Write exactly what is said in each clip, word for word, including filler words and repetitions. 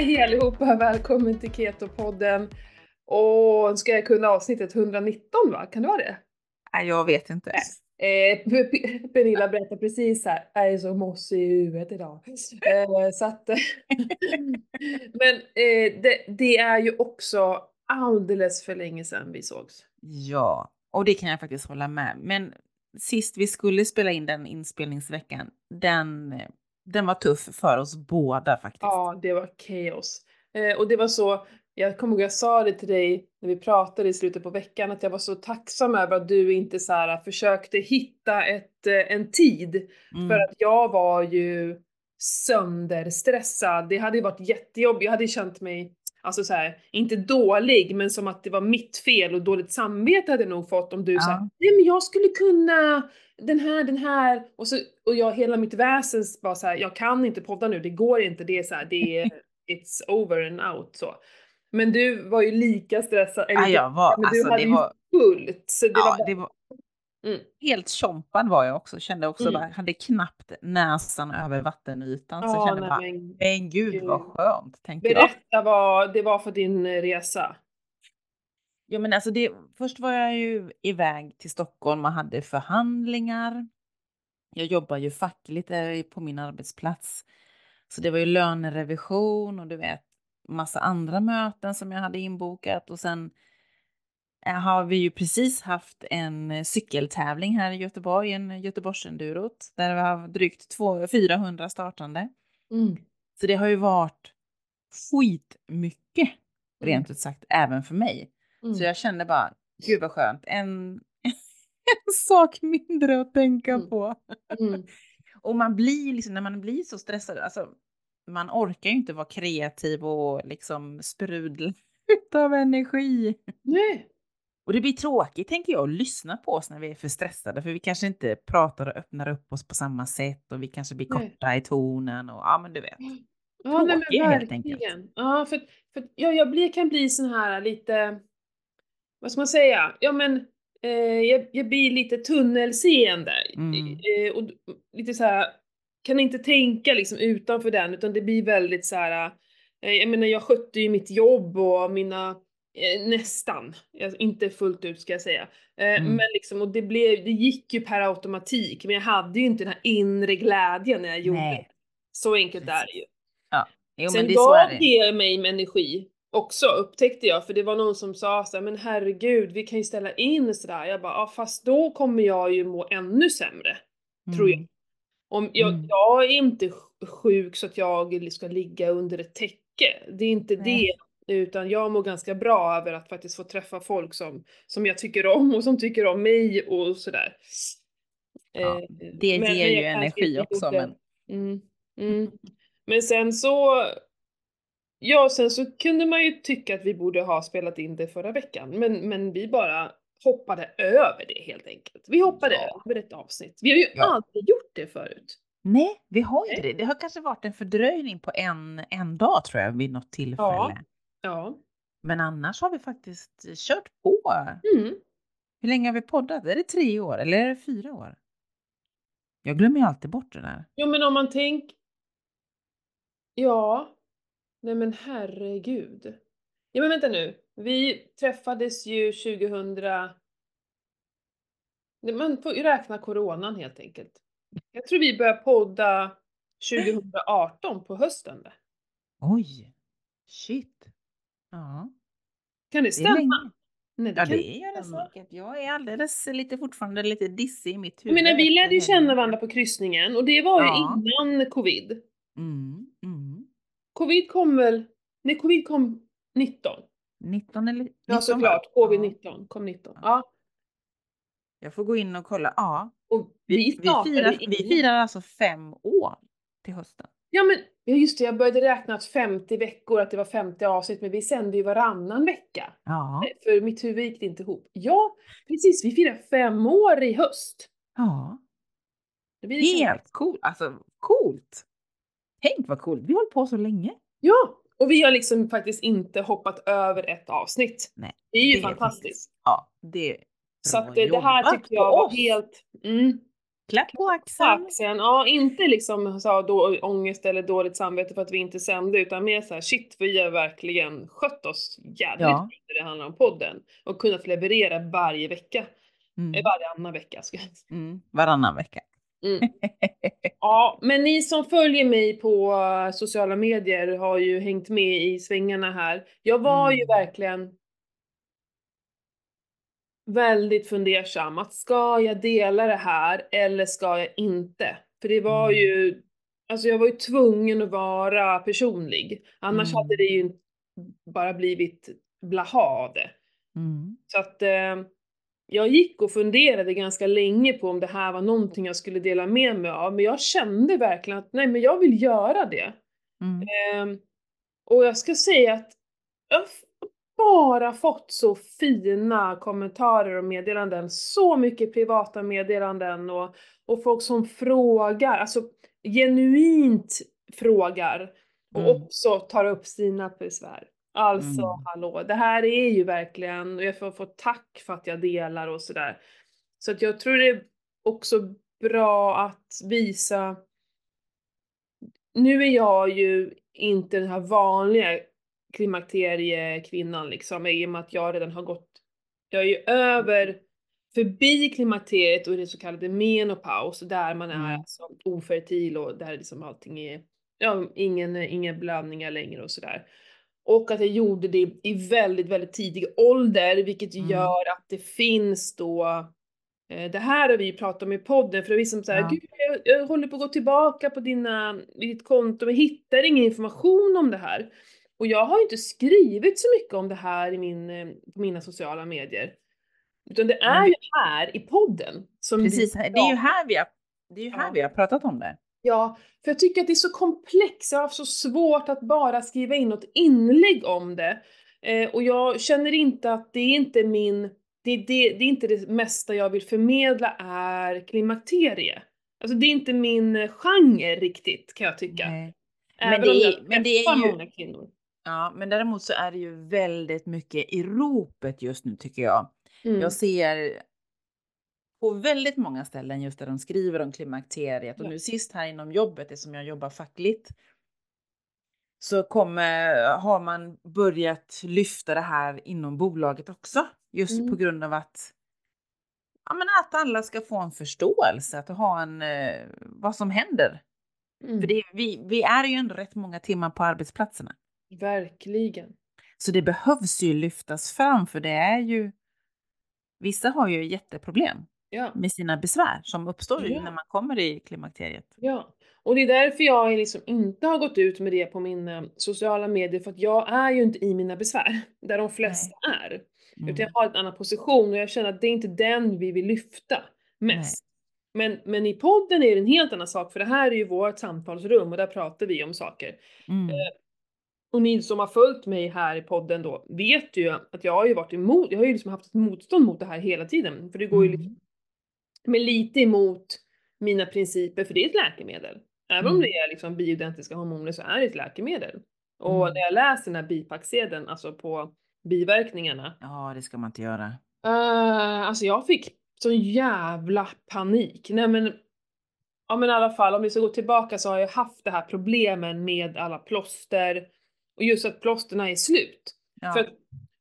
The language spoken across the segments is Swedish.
Hej allihopa, välkommen till Keto-podden. Och ska jag kunna avsnittet etthundranitton, va? Kan det vara det? Nej, jag vet inte. Eh, P- P- Pernilla berättar precis här, jag är så mossig i huvudet idag. Eh, så att, men eh, det, det är ju också alldeles för länge sedan vi sågs. Ja, och det kan jag faktiskt hålla med. Men sist vi skulle spela in den inspelningsveckan, den, den var tuff för oss båda faktiskt. Ja, det var kaos. Eh, och det var så, jag kommer ihåg jag sa det till dig när vi pratade i slutet på veckan, att jag var så tacksam över att du inte så här försökte hitta ett, eh, en tid. För Mm. att jag var ju sönderstressad. Det hade ju varit jättejobbigt. Jag hade känt mig, alltså så här, inte dålig, men som att det var mitt fel, och dåligt samvete hade jag nog fått om du sa, Ja. nej men jag skulle kunna den här, den här, och så, och jag, hela mitt väsen bara så här, jag kan inte podda nu, det går inte, det är så här, det är, it's over and out så. Men du var ju lika stressad, eller Ja, inte, jag var, men du alltså hade det ju var, fullt, så det var ja, bara, det var mm, helt tjompad var jag också. Kände också mm. bara, hade knappt näsan över vattenytan. Så jag Ja, kände nej bara, men men gud vad gud. skönt, tänkte jag. Berätta vad det var för din eh, resa. Ja, men alltså det, först var jag ju iväg till Stockholm och hade förhandlingar. Jag jobbar ju fackligt där på min arbetsplats. Så det var ju lönerevision och du vet, massa andra möten som jag hade inbokat. Och sen eh, har vi ju precis haft en eh, cykeltävling här i Göteborg, en Göteborgsendurot, där vi har drygt två- fyrahundra startande. Mm, Så det har ju varit skitmycket, mm, rent ut sagt, även för mig. Så mm, jag kände bara, gud vad skönt, en, en sak mindre att tänka mm, på. mm. Och man blir liksom, när man blir så stressad, alltså man orkar ju inte vara kreativ och liksom sprudla utav energi. Nej, Och det blir tråkigt, tänker jag, att lyssna på oss när vi är för stressade, för vi kanske inte pratar och öppnar upp oss på samma sätt och vi kanske blir nej. korta i tonen och ja, men du vet, Ja, nej men tråkiga helt enkelt. verkligen. Ja, för, för ja, jag blir, kan bli sån här lite, vad ska man säga? Ja men, eh, jag, jag blir lite tunnelseende. Mm. Eh, och d- lite så här, kan inte tänka liksom utanför den, utan det blir väldigt så här. Eh, jag menar, jag skötte ju mitt jobb och mina, eh, nästan, jag, inte fullt ut ska jag säga. Eh, men Mm. liksom, och det blev, det gick ju per automatik, men jag hade ju inte den här inre glädjen när jag gjorde det. Nej, Så enkelt är det precis. ju. Ja, jo men Sen det är så är gav det. det mig med energi också, upptäckte jag, för det var någon som sa så här, men herregud, vi kan ju ställa in sådär. Jag bara, ja fast då kommer jag ju må ännu sämre, tror jag. Mm. Om jag, Mm. jag är inte sj- sjuk så att jag ska ligga under ett täcke. Det är inte Nej. det, utan jag mår ganska bra över att faktiskt få träffa folk som, som jag tycker om och som tycker om mig och sådär. Ja, Eh, det men, ger men ju jag kanske energi inte också, gjorde. men Mm, mm. Men sen så, ja, sen så kunde man ju tycka att vi borde ha spelat in det förra veckan, men, men vi bara hoppade över det helt enkelt. Vi hoppade ja. över ett avsnitt. Vi har ju Ja. aldrig gjort det förut. Nej, vi har inte Nej. det. Det har kanske varit en fördröjning på en, en dag tror jag vid något Ja, tillfälle. ja. Men annars har vi faktiskt kört på. Mm. Hur länge har vi poddat? Är det tre år eller är det fyra år? Jag glömmer ju alltid bort det där. Jo, men om man tänker, ja, nej men herregud. Ja, men vänta nu. Vi träffades ju tjugohundra, nej, man får ju räkna coronan helt enkelt. Jag tror vi började podda tjugohundraarton på hösten. Där. Oj, shit. Ja, Kan det det är stämma? länge. Nej, det Ja, kan det inte gör det stämma. säkert. Jag är alldeles lite fortfarande lite dissig i mitt Jag huvud menar, vi efter lärde ju känna helgen. varandra på kryssningen, och det var ju Ja. innan covid. Mm, mm. Covid kom väl, nej covid kom nitton. nitton eller Ja nitton va? såklart, covid Ja. nitton kom nitton. Ja. Ja, Jag får gå in och kolla. Ja, och vi, vi vi, startade firar, vi innan. firar alltså fem år till hösten. Ja men, ja just det, jag började räkna att femtio veckor, att det var femtio avsnitt, men vi sände ju varannan vecka. Ja, Eh, För mitt huvud gick det inte ihop. Ja, precis, vi firar fem år i höst. ja. Det blir liksom, Helt coolt. Alltså, coolt. Tänk vad coolt. Vi har hållit på så länge. ja, och vi har liksom faktiskt inte hoppat över ett avsnitt. Nej, Det är ju det är fantastiskt. faktiskt, ja, det är Så bra att det, det här jobbat tyckte på jag var oss. helt, mm. Klapp på På axeln. axeln, ja, inte liksom så då, ångest eller dåligt samvete för att vi inte sände, utan mer så här: shit, vi har verkligen skött oss jävligt Ja. bra när det handlar om podden. Och kunnat leverera varje vecka. Eh, Mm. Varannan vecka ska jag säga. Mm. Varannan vecka. Mm. Ja, men ni som följer mig på eh, sociala medier har ju hängt med i svängarna här. Jag var ju Mm. verkligen väldigt fundersam. Att ska jag dela det här eller ska jag inte? För det var Mm. ju, alltså jag var ju tvungen att vara personlig. Annars hade Mm. det ju bara blivit blaha av det. Mm. Så att eh, jag gick och funderade ganska länge på om det här var någonting jag skulle dela med mig av. Men jag kände verkligen att nej, men jag vill göra det. Mm. Ehm, och jag ska säga att jag har bara fått så fina kommentarer och meddelanden. Så mycket privata meddelanden och, och folk som frågar, alltså genuint frågar. Och Mm. också tar upp sina besvär. Alltså Mm. hallå, det här är ju verkligen, och jag får få tack för att jag delar och sådär. Så att jag tror det är också bra att visa. Nu är jag ju inte den här vanliga klimakteriekvinnan liksom, i och med att jag redan har gått, jag är ju över, förbi klimakteriet och det så kallade menopaus, där man är Mm. alltså ofertil och där liksom allting är, ja, ingen, ingen blödningar längre och sådär. Och att jag gjorde det i väldigt, väldigt tidig ålder, vilket Mm. gör att det finns då, Eh, det här har vi ju pratat om i podden, för det är liksom såhär, Ja. gud jag, jag håller på att gå tillbaka på dina, ditt konto men hittar ingen information om det här. Och jag har ju inte skrivit så mycket om det här i min, eh, på mina sociala medier. Utan det Men är vi, ju här i podden som precis, vi det är ju pratar. här vi har, det är ju här Ja. vi har pratat om det. Ja, för jag tycker att det är så komplext, jag har haft så svårt att bara skriva in något inlägg om det. Eh, och jag känner inte att det är inte min, det, det, det är inte det mesta jag vill förmedla är klimakterie. Alltså det är inte min eh, genre riktigt, kan jag tycka. Nej. Men Även det om jag är, men det är träffar ju, många kvinnor. ja, men däremot så är det ju väldigt mycket i ropet just nu tycker jag. Mm. Jag ser på väldigt många ställen just där de skriver om klimakteriet. Och Ja. nu sist här inom jobbet, det som jag jobbar fackligt, så kommer, har man börjat lyfta det här inom bolaget också. Just Mm. på grund av att, ja, men att alla ska få en förståelse, att ha en, eh, vad som händer. Mm. För det, vi, vi är ju ändå rätt många timmar på arbetsplatserna. Verkligen. Så det behövs ju lyftas fram, för det är ju, vissa har ju jätteproblem Ja. med sina besvär som uppstår ju Ja. när man kommer i klimakteriet. Ja, och det är därför jag liksom inte har gått ut med det på mina sociala medier, för att jag är ju inte i mina besvär, där de flesta är. Utan jag Mm. har en annan position och jag känner att det är inte den vi vill lyfta mest. Men, men i podden är det en helt annan sak, för det här är ju vårt samtalsrum och där pratar vi om saker. Mm. Eh, och ni som har följt mig här i podden då vet ju att jag har ju varit emot, jag har ju liksom haft ett motstånd mot det här hela tiden. För det går ju liksom, Mm. men lite emot mina principer, för det är ett läkemedel. Även om Mm. det är liksom bioidentiska hormoner så är det ett läkemedel. Och Mm. när jag läser den här bipacksedeln, alltså på biverkningarna, Ja, det ska man inte göra. uh, alltså jag fick sån jävla panik. Nej men, ja men i alla fall, om vi ska gå tillbaka så har jag haft det här problemen med alla plåster. Och just att plåsterna är slut. Ja. För att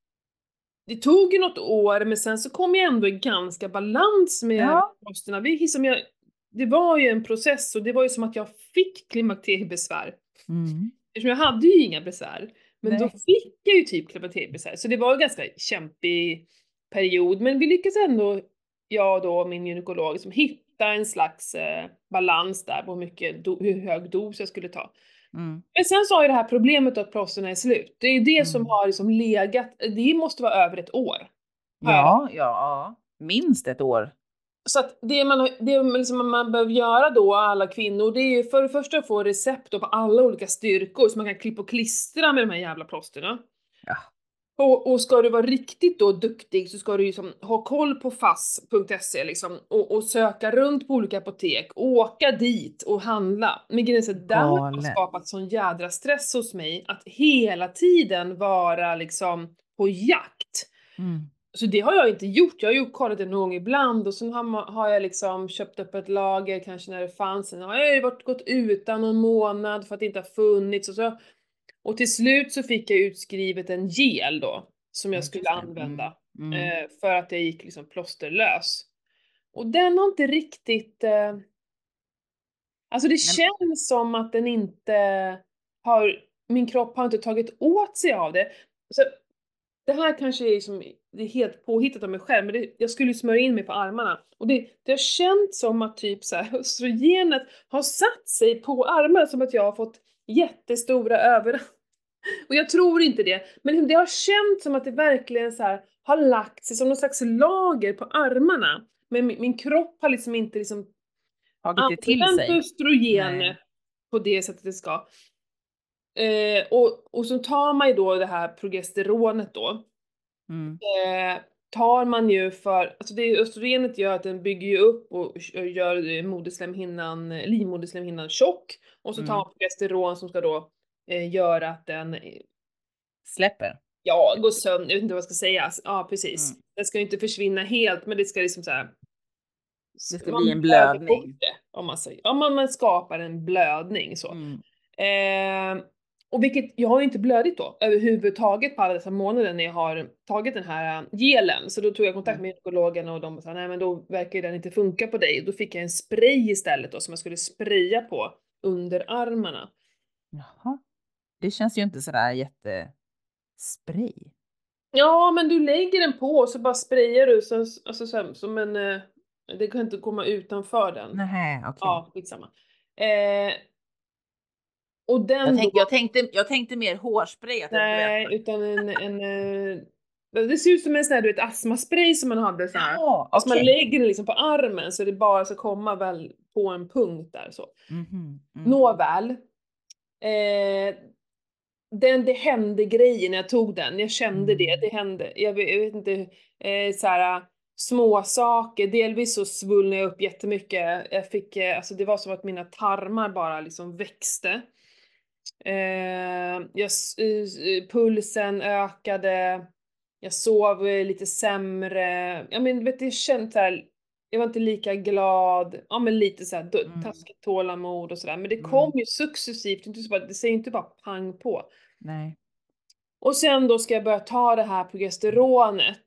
det tog ju något år, men sen så kom jag ändå i ganska balans med Ja. plåsterna. Det, som jag, det var ju en process och det var ju som att jag fick klimakteriebesvär. Mm. Eftersom jag hade ju inga besvär. Men Nej. då fick jag ju typ klimakteriebesvär. Så det var en ganska kämpig period. Men vi lyckades ändå, jag då och min gynekolog, som hitta en slags eh, balans där på hur, mycket do, hur hög dos jag skulle ta. Mm. Men sen så har ju det här problemet att plåsterna är slut. Det är ju det Mm. som har liksom legat, det måste vara över ett år. Ja, ja, minst ett år. Så att det man, det liksom man behöver göra då, alla kvinnor, det är ju för det första att få recept då på alla olika styrkor så man kan klippa och klistra med de här jävla plåsterna. Ja. Och, och ska du vara riktigt då duktig så ska du liksom ha koll på fass punkt se liksom och, och söka runt på olika apotek, åka dit och handla. Men grejen är så, där har det Galet. skapat sån jädra stress hos mig att hela tiden vara liksom på jakt. Mm. Så det har jag inte gjort. Jag har ju kollat det någon gång ibland och sen har, ma- har jag liksom köpt upp ett lager kanske när det fanns. Sen har jag ju varit, gått utan någon månad för att det inte har funnits. Och, så, och till slut så fick jag utskrivet en gel då som Ja, jag skulle just det. Mm. använda. Mm. Eh, för att jag gick liksom plåsterlös. Och den har inte riktigt... Eh, alltså det Nej, känns som att den inte har... Min kropp har inte tagit åt sig av det. Så det här kanske är, som, det är helt påhittat av mig själv, men det, jag skulle ju smörja in mig på armarna. Och det, det har känts som att typ så här, östrogenet har satt sig på armarna, som att jag har fått jättestora över... Och jag tror inte det, men det har känts som att det verkligen så här har lagt sig som någon slags lager på armarna. Men min, min kropp har liksom inte liksom tagit det till använt sig. östrogenet Nej. på det sättet det ska. Eh, och, och så tar man ju då det här progesteronet då. Mm. Eh, tar man ju för, alltså det östrogenet gör att den bygger ju upp och och gör eh, moderslemhinnan, livmoderslemhinnan tjock. Och så tar Mm. man progesteron som ska då eh, göra att den, eh, Släpper. ja, går sönder, jag vet inte vad jag ska säga. Ja, precis. Mm. Den ska ju inte försvinna helt, men det ska liksom så här, Det ska bli man en blöder bort blödning. det, om man säger. Ja, man, man skapar en blödning så. Mm. Eh, och vilket, jag har ju inte blödit då överhuvudtaget på alla dessa månader när jag har tagit den här äh, gelen. Så då tog jag kontakt Mm. med gynekologen och de sa nej men då verkar ju den inte funka på dig. Då fick jag en spray istället då som jag skulle spraya på under armarna. Jaha. Det känns ju inte sådär jättespray. Ja men du lägger den på och så bara sprayar du så, alltså, så, som en, eh, det kan inte komma utanför den. Nej, okej. Ja, skitsamma. Eh, och Jag, den då, tänk, jag, tänkte, jag tänkte mer hårspray. Att det, du nej, vet. utan en, en eh, det ser ut som en sån här, du vet, astmaspray som man hade så här. Ja, Fast man okej. lägger den liksom på armen så det bara ska komma väl på en punkt där så. Mhm, mm. Nåväl. Eh, den, det hände grejer när jag tog den. Jag kände det, Mm. det hände. Jag vet, jag vet inte, eh, så här små saker. Delvis så svullnade jag upp jättemycket. Jag fick, eh, alltså det var som att mina tarmar bara liksom växte. Eh, jag, s- eh, pulsen ökade, jag sov eh, lite sämre. Ja men vet du, jag kände såhär, jag var inte lika glad, ja men lite såhär d- Mm. taskigt tålamod och sådär. Men det Mm. kom ju successivt, inte så bara, det säger inte bara pang på. Nej. Och sen då ska jag börja ta det här progesteronet.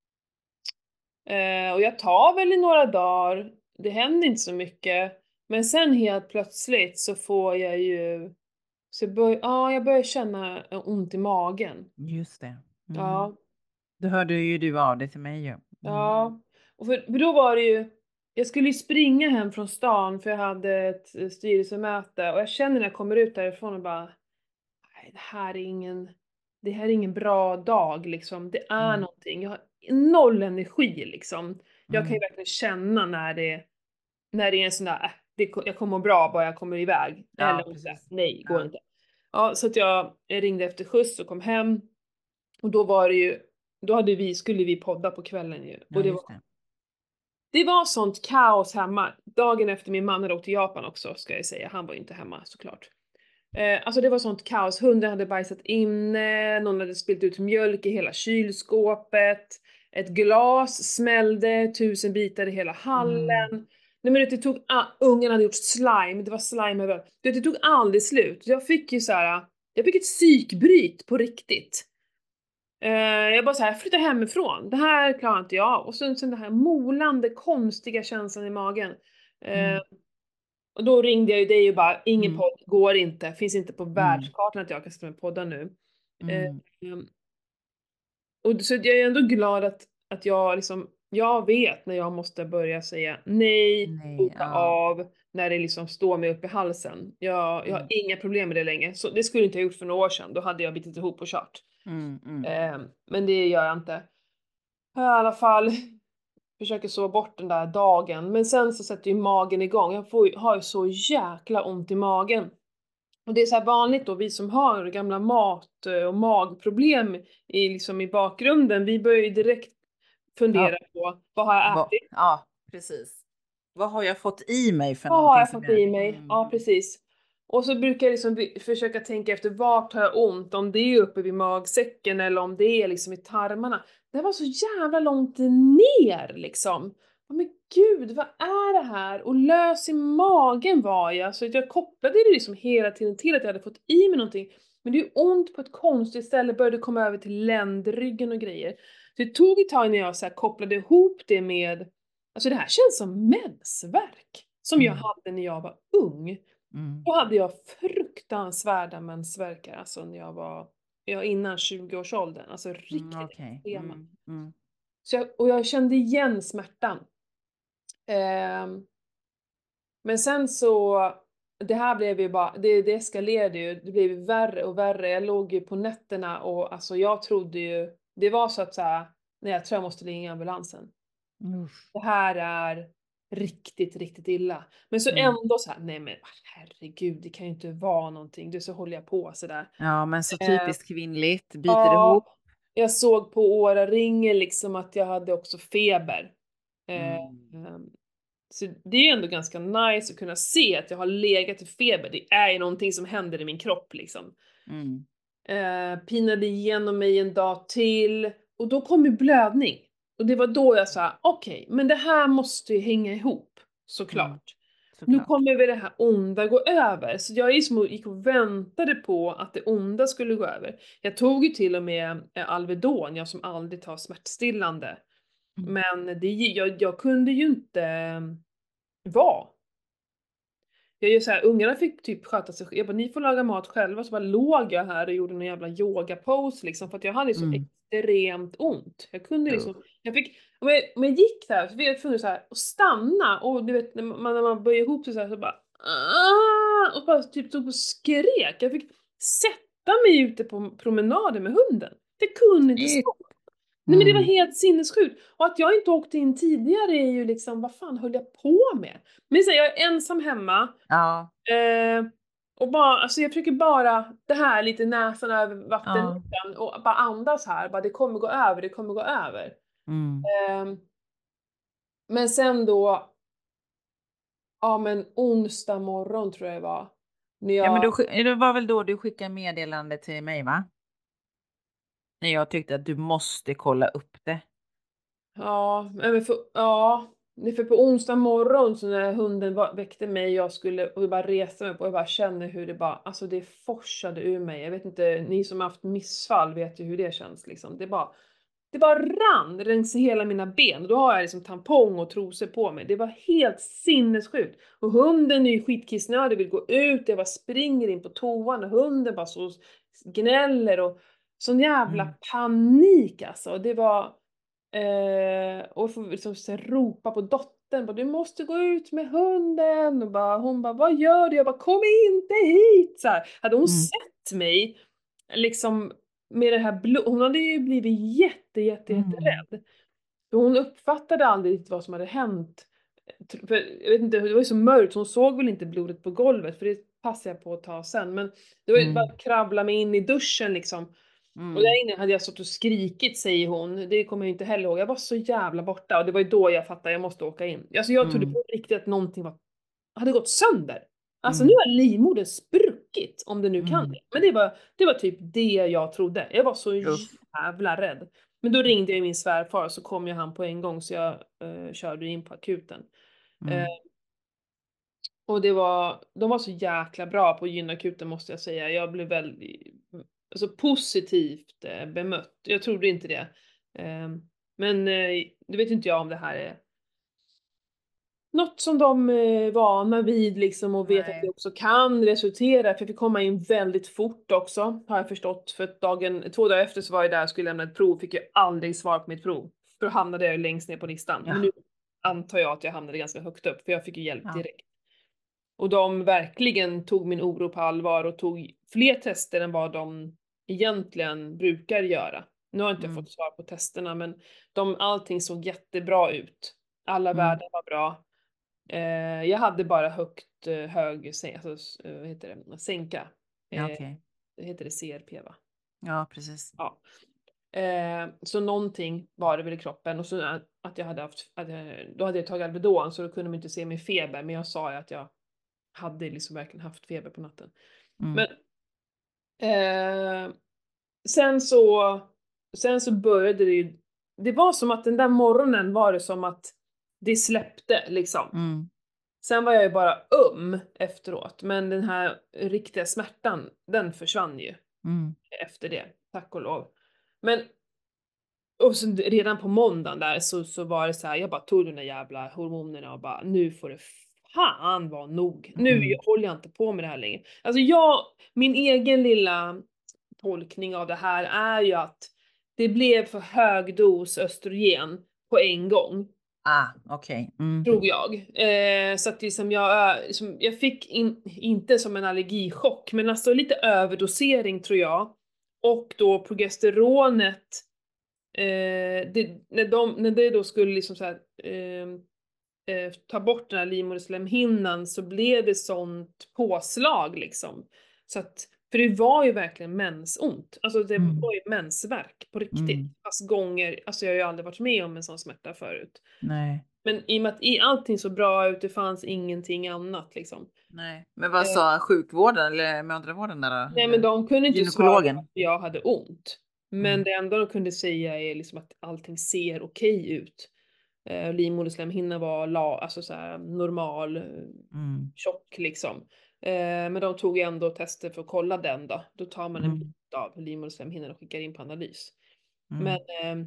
Eh, och jag tar väl i några dagar, det händer inte så mycket. Men sen helt plötsligt så får jag ju Så jag, bör, ja, jag börjar känna eh, ont i magen. Just det. Mm. Ja, Då hörde ju du av dig till mig ju. Mm. ja. Och för, för då var det ju, jag skulle ju springa hem från stan för jag hade ett eh, styrelsemöte och jag känner när jag kommer ut därifrån och bara, nej det här är ingen, det här är ingen bra dag liksom. Det är Mm. någonting, jag har noll energi liksom. Jag kan ju Mm. verkligen känna när det, när det är en sån där, äh, det, jag kommer må bra bara jag kommer iväg. Ja, Eller om det är, precis. nej, går Ja. inte. Ja, så att jag ringde efter skjuts och kom hem. Och då var det ju, då hade vi, skulle vi podda på kvällen ju. Ja, Och det var, just det. det var sånt kaos hemma. Dagen efter min man hade åkt till Japan också, ska jag säga. Han var ju inte hemma såklart. Eh, alltså det var sånt kaos. Hunden hade bajsat inne, någon hade spillt ut mjölk i hela kylskåpet. Ett glas smällde, tusen bitar i hela hallen. Mm. Nej men det tog, ah, ungen hade gjort slime, det var slime överallt. Det, det tog aldrig slut. Jag fick ju så här, jag fick ett psykbryt på riktigt. Eh, jag bara så här, flytta hemifrån. Det här klarar inte jag. Och sen, sen den här molande, konstiga känslan i magen. Eh, Mm. och då ringde jag ju dig och bara, ingen Mm. podd, går inte. Finns inte på Mm. världskartan att jag kan sätta mig och podda nu. Eh, Mm. och så jag är ändå glad att, att jag liksom, jag vet när jag måste börja säga nej, Nej, boka ja. av, när det liksom står mig upp i halsen. Jag, jag har Mm. inga problem med det längre. Så det skulle inte jag gjort för några år sedan, då hade jag bitit ihop och kört. Mm. Mm. Eh, men det gör jag inte. Jag i alla fall försöker sova bort den där dagen. Men sen så sätter ju magen igång. Jag får, ju- har ju så jäkla ont i magen. Och det är så här vanligt då, vi som har gamla mat och magproblem i, liksom i bakgrunden, vi börjar ju direkt fundera Ja. på vad har jag Va, ätit? ja, precis. Vad har jag fått i mig för Vad har någonting jag som fått är... i mig? Mm. Ja, precis. Och så brukar jag liksom vi- försöka tänka efter vart har jag ont, om det är uppe vid magsäcken eller om det är liksom i tarmarna. Det var så jävla långt ner liksom. Ja, men gud, vad är det här? Och lös i magen var jag, så att jag kopplade det liksom hela tiden till att jag hade fått i mig någonting. Men det är ju ont på ett konstigt ställe, började komma över till ländryggen och grejer. Så det tog ett tag när jag så här kopplade ihop det med, alltså det här känns som mensvärk. Som jag Mm. hade när jag var ung. Mm. Då hade jag fruktansvärda mensvärkar, alltså när jag var, ja, innan tjugo-årsåldern. Alltså Mm, riktigt okej. extrema. Mm. Mm. Så jag, och jag kände igen smärtan. Ehm, men sen så, det här blev ju bara, det, det eskalerade ju, det blev ju värre och värre. Jag låg ju på nätterna och alltså jag trodde ju, det var så att säga, nej jag tror jag måste ringa ambulansen. Usch. Det här är riktigt, riktigt illa. Men så Mm. ändå så här, nej men herregud, det kan ju inte vara någonting. Du, så håller jag på sådär. Ja, men så Eh, typiskt kvinnligt. Biter ihop. ja, jag såg på Åra-ringen liksom att jag hade också feber. Eh, Mm. ehm, så det är ju ändå ganska nice att kunna se att jag har legat i feber. Det är ju någonting som händer i min kropp liksom. Mm. Eh, pinade igenom mig en dag till. Och då kom ju blödning. Och det var då jag sa, okej, men det här måste ju hänga ihop. Såklart. Mm. Nu Såklart. kommer väl det här onda gå över. Så jag liksom gick och väntade på att det onda skulle gå över. Jag tog ju till och med eh, Alvedon, jag som aldrig tar smärtstillande. Mm. Men det, jag, jag kunde ju inte eh, vara. Jag gör så här, ungarna fick typ sköta sig själva. Jag bara, ni får laga mat själva. Så bara låg jag här och gjorde någon jävla yoga-pose liksom. För att jag hade så Mm. extremt ont. Jag kunde Usch. liksom, jag fick, om jag, om jag gick där så var jag tvungen så här att stanna. Och du vet, när man, när man böjer ihop sig så här så bara, "Ah!" och bara typ stod och skrek. Jag fick sätta mig ute på promenaden med hunden. Det kunde inte Shit. stå. Nej men det var Mm. helt sinnessjukt. Och att jag inte åkte in tidigare är ju liksom, vad fan höll jag på med? Men så här, jag är ensam hemma. Ja. Eh, och bara, alltså jag försöker bara, det här lite näsan över Ja. vattenytan och bara andas här, bara det kommer gå över, det kommer gå över. Mm. Eh, men sen då, ja men onsdag morgon tror jag det var. När Ja, men jag, då, sk- det var väl då du skickade meddelande till mig, va? När jag tyckte att du måste kolla upp det. ja, men för, ja, det är för på onsdag morgon så när hunden var, väckte mig, jag skulle, och jag bara reste mig upp och jag bara känner hur det bara, alltså det forsade ur mig. Jag vet inte, ni som har haft missfall vet ju hur det känns liksom. Det bara, det bara rann längs hela mina ben. Och då har jag liksom tampong och trosor på mig. Det var helt sinnessjukt. Och hunden är ju skitkissnödig, vill gå ut. Jag bara springer in på toan och hunden bara så gnäller och sån jävla Mm. panik alltså. Det var, eh, och får liksom så här ropa på dottern. Bara, du måste gå ut med hunden. Och bara, hon bara, vad gör du? Jag bara, kom inte hit! Så här. Hade hon Mm. sett mig liksom med det här blod, hon hade ju blivit jätte, jätte, jätte Mm. rädd. För hon uppfattade aldrig riktigt vad som hade hänt. För, jag vet inte, det var ju så mörkt så hon såg väl inte blodet på golvet, för det passade jag på att ta sen. Men det var ju bara Mm. att krabbla mig in i duschen liksom. Och Mm. där inne hade jag stått och skrikit, säger hon. Det kommer jag inte heller ihåg. Jag var så jävla borta och det var ju då jag fattade, jag måste åka in. Alltså jag trodde Mm. på riktigt att någonting var, hade gått sönder. Alltså nu Mm. har livmodern spruckit, om det nu kan Mm. det. Men det var, det var typ det jag trodde. Jag var så Usch. jävla rädd. Men då ringde jag min svärfar och så kom ju han på en gång så jag eh, körde in på akuten. Eh, Mm. och det var, de var så jäkla bra på gynakuten måste jag säga. Jag blev väldigt, alltså positivt eh, bemött. Jag trodde inte det. Eh, men eh, det vet inte jag om det här är något som de är vana vid liksom och vet att det Nej. också kan resultera, för jag fick komma in väldigt fort också, har jag förstått. För att dagen, två dagar efter så var jag där och skulle lämna ett prov, fick jag aldrig svar på mitt prov. För då hamnade jag längst ner på listan. Men nu Ja. antar jag att jag hamnade ganska högt upp, för jag fick ju hjälp Ja. direkt. Och de verkligen tog min oro på allvar och tog fler tester än vad de egentligen brukar göra. Nu har jag inte Mm. fått svar på testerna, men de, allting såg jättebra ut. Alla Mm. värden var bra. Eh, jag hade bara högt, eh, hög, sä- alltså, s- eh, vad heter det, sänka. Ja, Eh, okej. det heter det C R P va? Ja, precis. Ja. Eh, så någonting var det väl i kroppen och så att, att jag hade haft, att jag, då hade jag tagit Alvedon så då kunde de inte se min feber, men jag sa ju att jag hade liksom verkligen haft feber på natten. Mm. Men eh, sen så, sen så började det ju, det var som att den där morgonen var det som att det släppte liksom. Mm. Sen var jag ju bara um efteråt, men den här riktiga smärtan, den försvann ju Mm. efter det, tack och lov. Men och så redan på måndagen där så, så var det så här, jag bara tog de där jävla hormonerna och bara, nu får det fan vara nog. Nu Mm. håller jag inte på med det här längre. Alltså jag, min egen lilla tolkning av det här är ju att det blev för hög dos östrogen på en gång. Ah, okej. Okay. Mm. Tror jag. Eh, så att det som jag, som jag fick in, inte som en allergichock, men alltså lite överdosering tror jag. Och då progesteronet, eh, det, när, de, när det då skulle liksom så här, eh, eh, ta bort den här livmoderslemhinnan så blev det sånt påslag liksom. Så att, för det var ju verkligen mensont. Alltså det Mm. var ju mensvärk på riktigt. Mm. Fast gånger, alltså jag har ju aldrig varit med om en sån smärta förut. Nej. Men i och med att i allting så bra ut, det fanns ingenting annat liksom. Nej. Men vad Eh, sa sjukvården eller mödravården där då? nej men de kunde inte svara Gynekologen? att jag hade ont. Men Mm. det enda de kunde säga är liksom att allting ser okej ut. Eh, livmoderslemhinnan var la, alltså så här, normal, eh, Mm. tjock liksom. Eh, men de tog ändå tester för att kolla den då. Då tar man en Mm. bit av livmoderslemhinnan och skickar in på analys. Mm. Men, eh,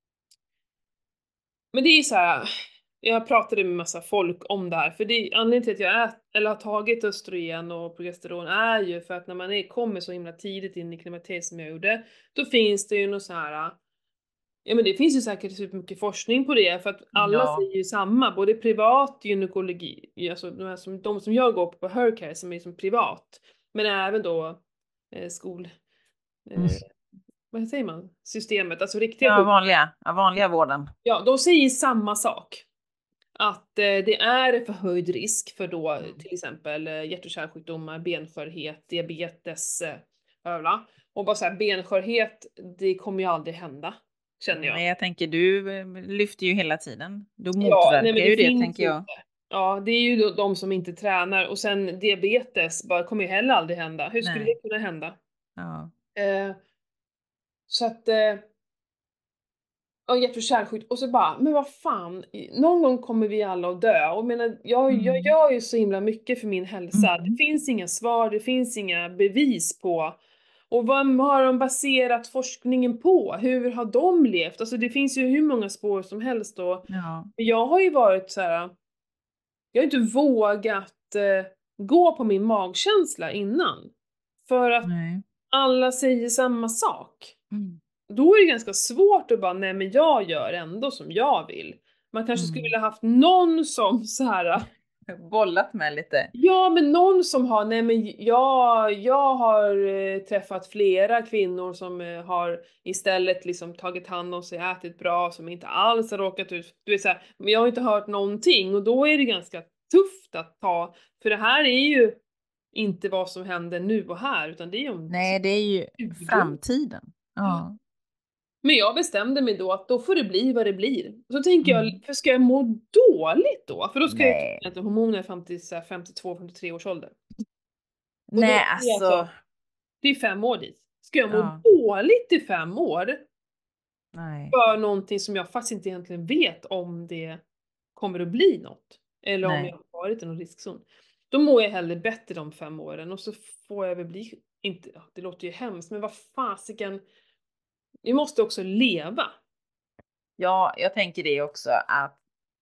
men det är så här. Jag pratade med massa folk om det här, för det är anledningen till att jag ät, eller har tagit östrogen och progesteron är ju för att när man är, kommer så himla tidigt in i klimakteriet som jag gjorde, då finns det ju något så här. Ja men det finns ju säkert supermycket forskning på det, för att alla Ja. säger ju samma, både privat gynekologi, alltså de, här som, de som jag går på på Hercare som är som privat, men även då eh, skol, eh, Mm. vad säger man, systemet, alltså riktiga Ja, sjuk- vanliga, ja, vanliga vården. ja, de säger samma sak. Att eh, det är förhöjd risk för då Mm. till exempel eh, hjärt- och kärlsjukdomar, benskörhet, diabetes, eh, bla, bla. Och bara så här, benskörhet, det kommer ju aldrig hända, känner jag. Men jag tänker, du eh, lyfter ju hela tiden. Du Ja, motverkar nej men det ju det, finns tänker ju jag. inte. Ja, det är ju då de som inte tränar, och sen diabetes bara kommer ju heller aldrig hända. Hur skulle Nej. det kunna hända? Ja. Eh, så att eh, och hjärt- och kärlsjukdom, och så bara, men vad fan, någon gång kommer vi alla att dö. Och jag menar, jag, jag Mm. gör ju så himla mycket för min hälsa. Mm. Det finns inga svar, det finns inga bevis på. Och vad har de baserat forskningen på? Hur har de levt? Alltså det finns ju hur många spår som helst då. Ja. Men jag har ju varit så här. Jag har inte vågat eh, gå på min magkänsla innan. För att Nej. alla säger samma sak. Mm. Då är det ganska svårt att bara, nej men jag gör ändå som jag vill. Man kanske Mm. skulle vilja haft någon som så här. Bollat med lite. Ja men någon som har, nej men jag, jag har eh, träffat flera kvinnor som eh, har istället liksom tagit hand om sig, ätit bra, som inte alls har råkat ut, du vet så här, men jag har inte hört någonting, och då är det ganska tufft att ta, för det här är ju inte vad som händer nu och här, utan det är ju om Nej, det är ju tjugo år. framtiden. Ja. Men jag bestämde mig då att då får det bli vad det blir. Så tänker Mm. jag, för ska jag må dåligt då? För då ska Nej. jag ta hormoner fram till så här femtiotvå femtiotre års ålder. Och då Nej, är det alltså. Det är fem år dit. Ska jag må Ja. dåligt i fem år Nej. för någonting som jag faktiskt inte egentligen vet om det kommer att bli något? Eller om Nej. jag har varit i någon riskzon. Då mår jag hellre bättre de fem åren, och så får jag väl bli, inte, ja, det låter ju hemskt, men vad fasiken, vi måste också leva. Ja, jag tänker det också, att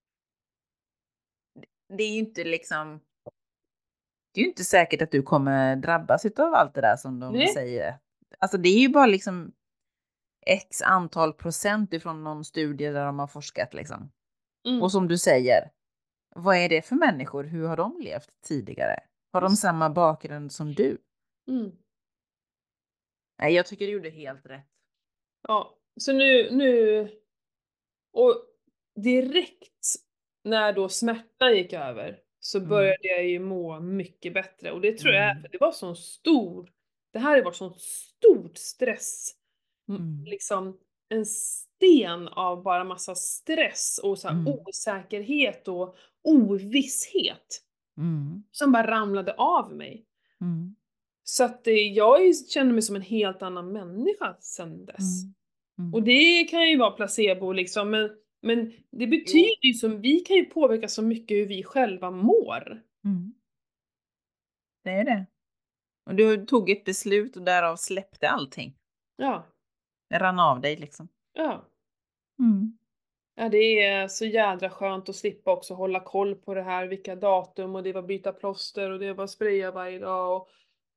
det är ju inte liksom, det är ju inte säkert att du kommer drabbas av allt det där som de Nej. säger. Alltså det är ju bara liksom x antal procent ifrån någon studie där de har forskat liksom. Mm. Och som du säger, vad är det för människor? Hur har de levt tidigare? Har de samma bakgrund som du? Mm. Nej, jag tycker du gjorde helt rätt. Ja, så nu, nu, och direkt när då smärtan gick över så Mm. började jag ju må mycket bättre, och det tror jag är Mm. för det var sån stor, det här har varit sån stort stress, M- Mm. liksom en sten av bara massa stress och så här Mm. osäkerhet och ovisshet. Mm. Som bara ramlade av mig. Mm. Så att eh, jag känner mig som en helt annan människa sen dess. Mm. Mm. Och det kan ju vara placebo liksom, men, men det Jo. betyder ju som, vi kan ju påverka så mycket hur vi själva mår. Mm. Det är det. Och du tog ett beslut och därav släppte allting. Ja, Det rann av dig liksom. ja. Mm. Ja, det är så jädra skönt att slippa också hålla koll på det här, vilka datum, och det var byta plåster och det var spraya varje dag. Och...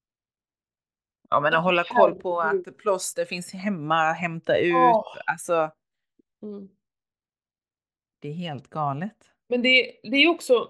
Ja, men att Alltså, hålla koll på herregud. att plåster finns hemma, hämta ut, Åh. alltså Mm. det är helt galet. Men det, det är också,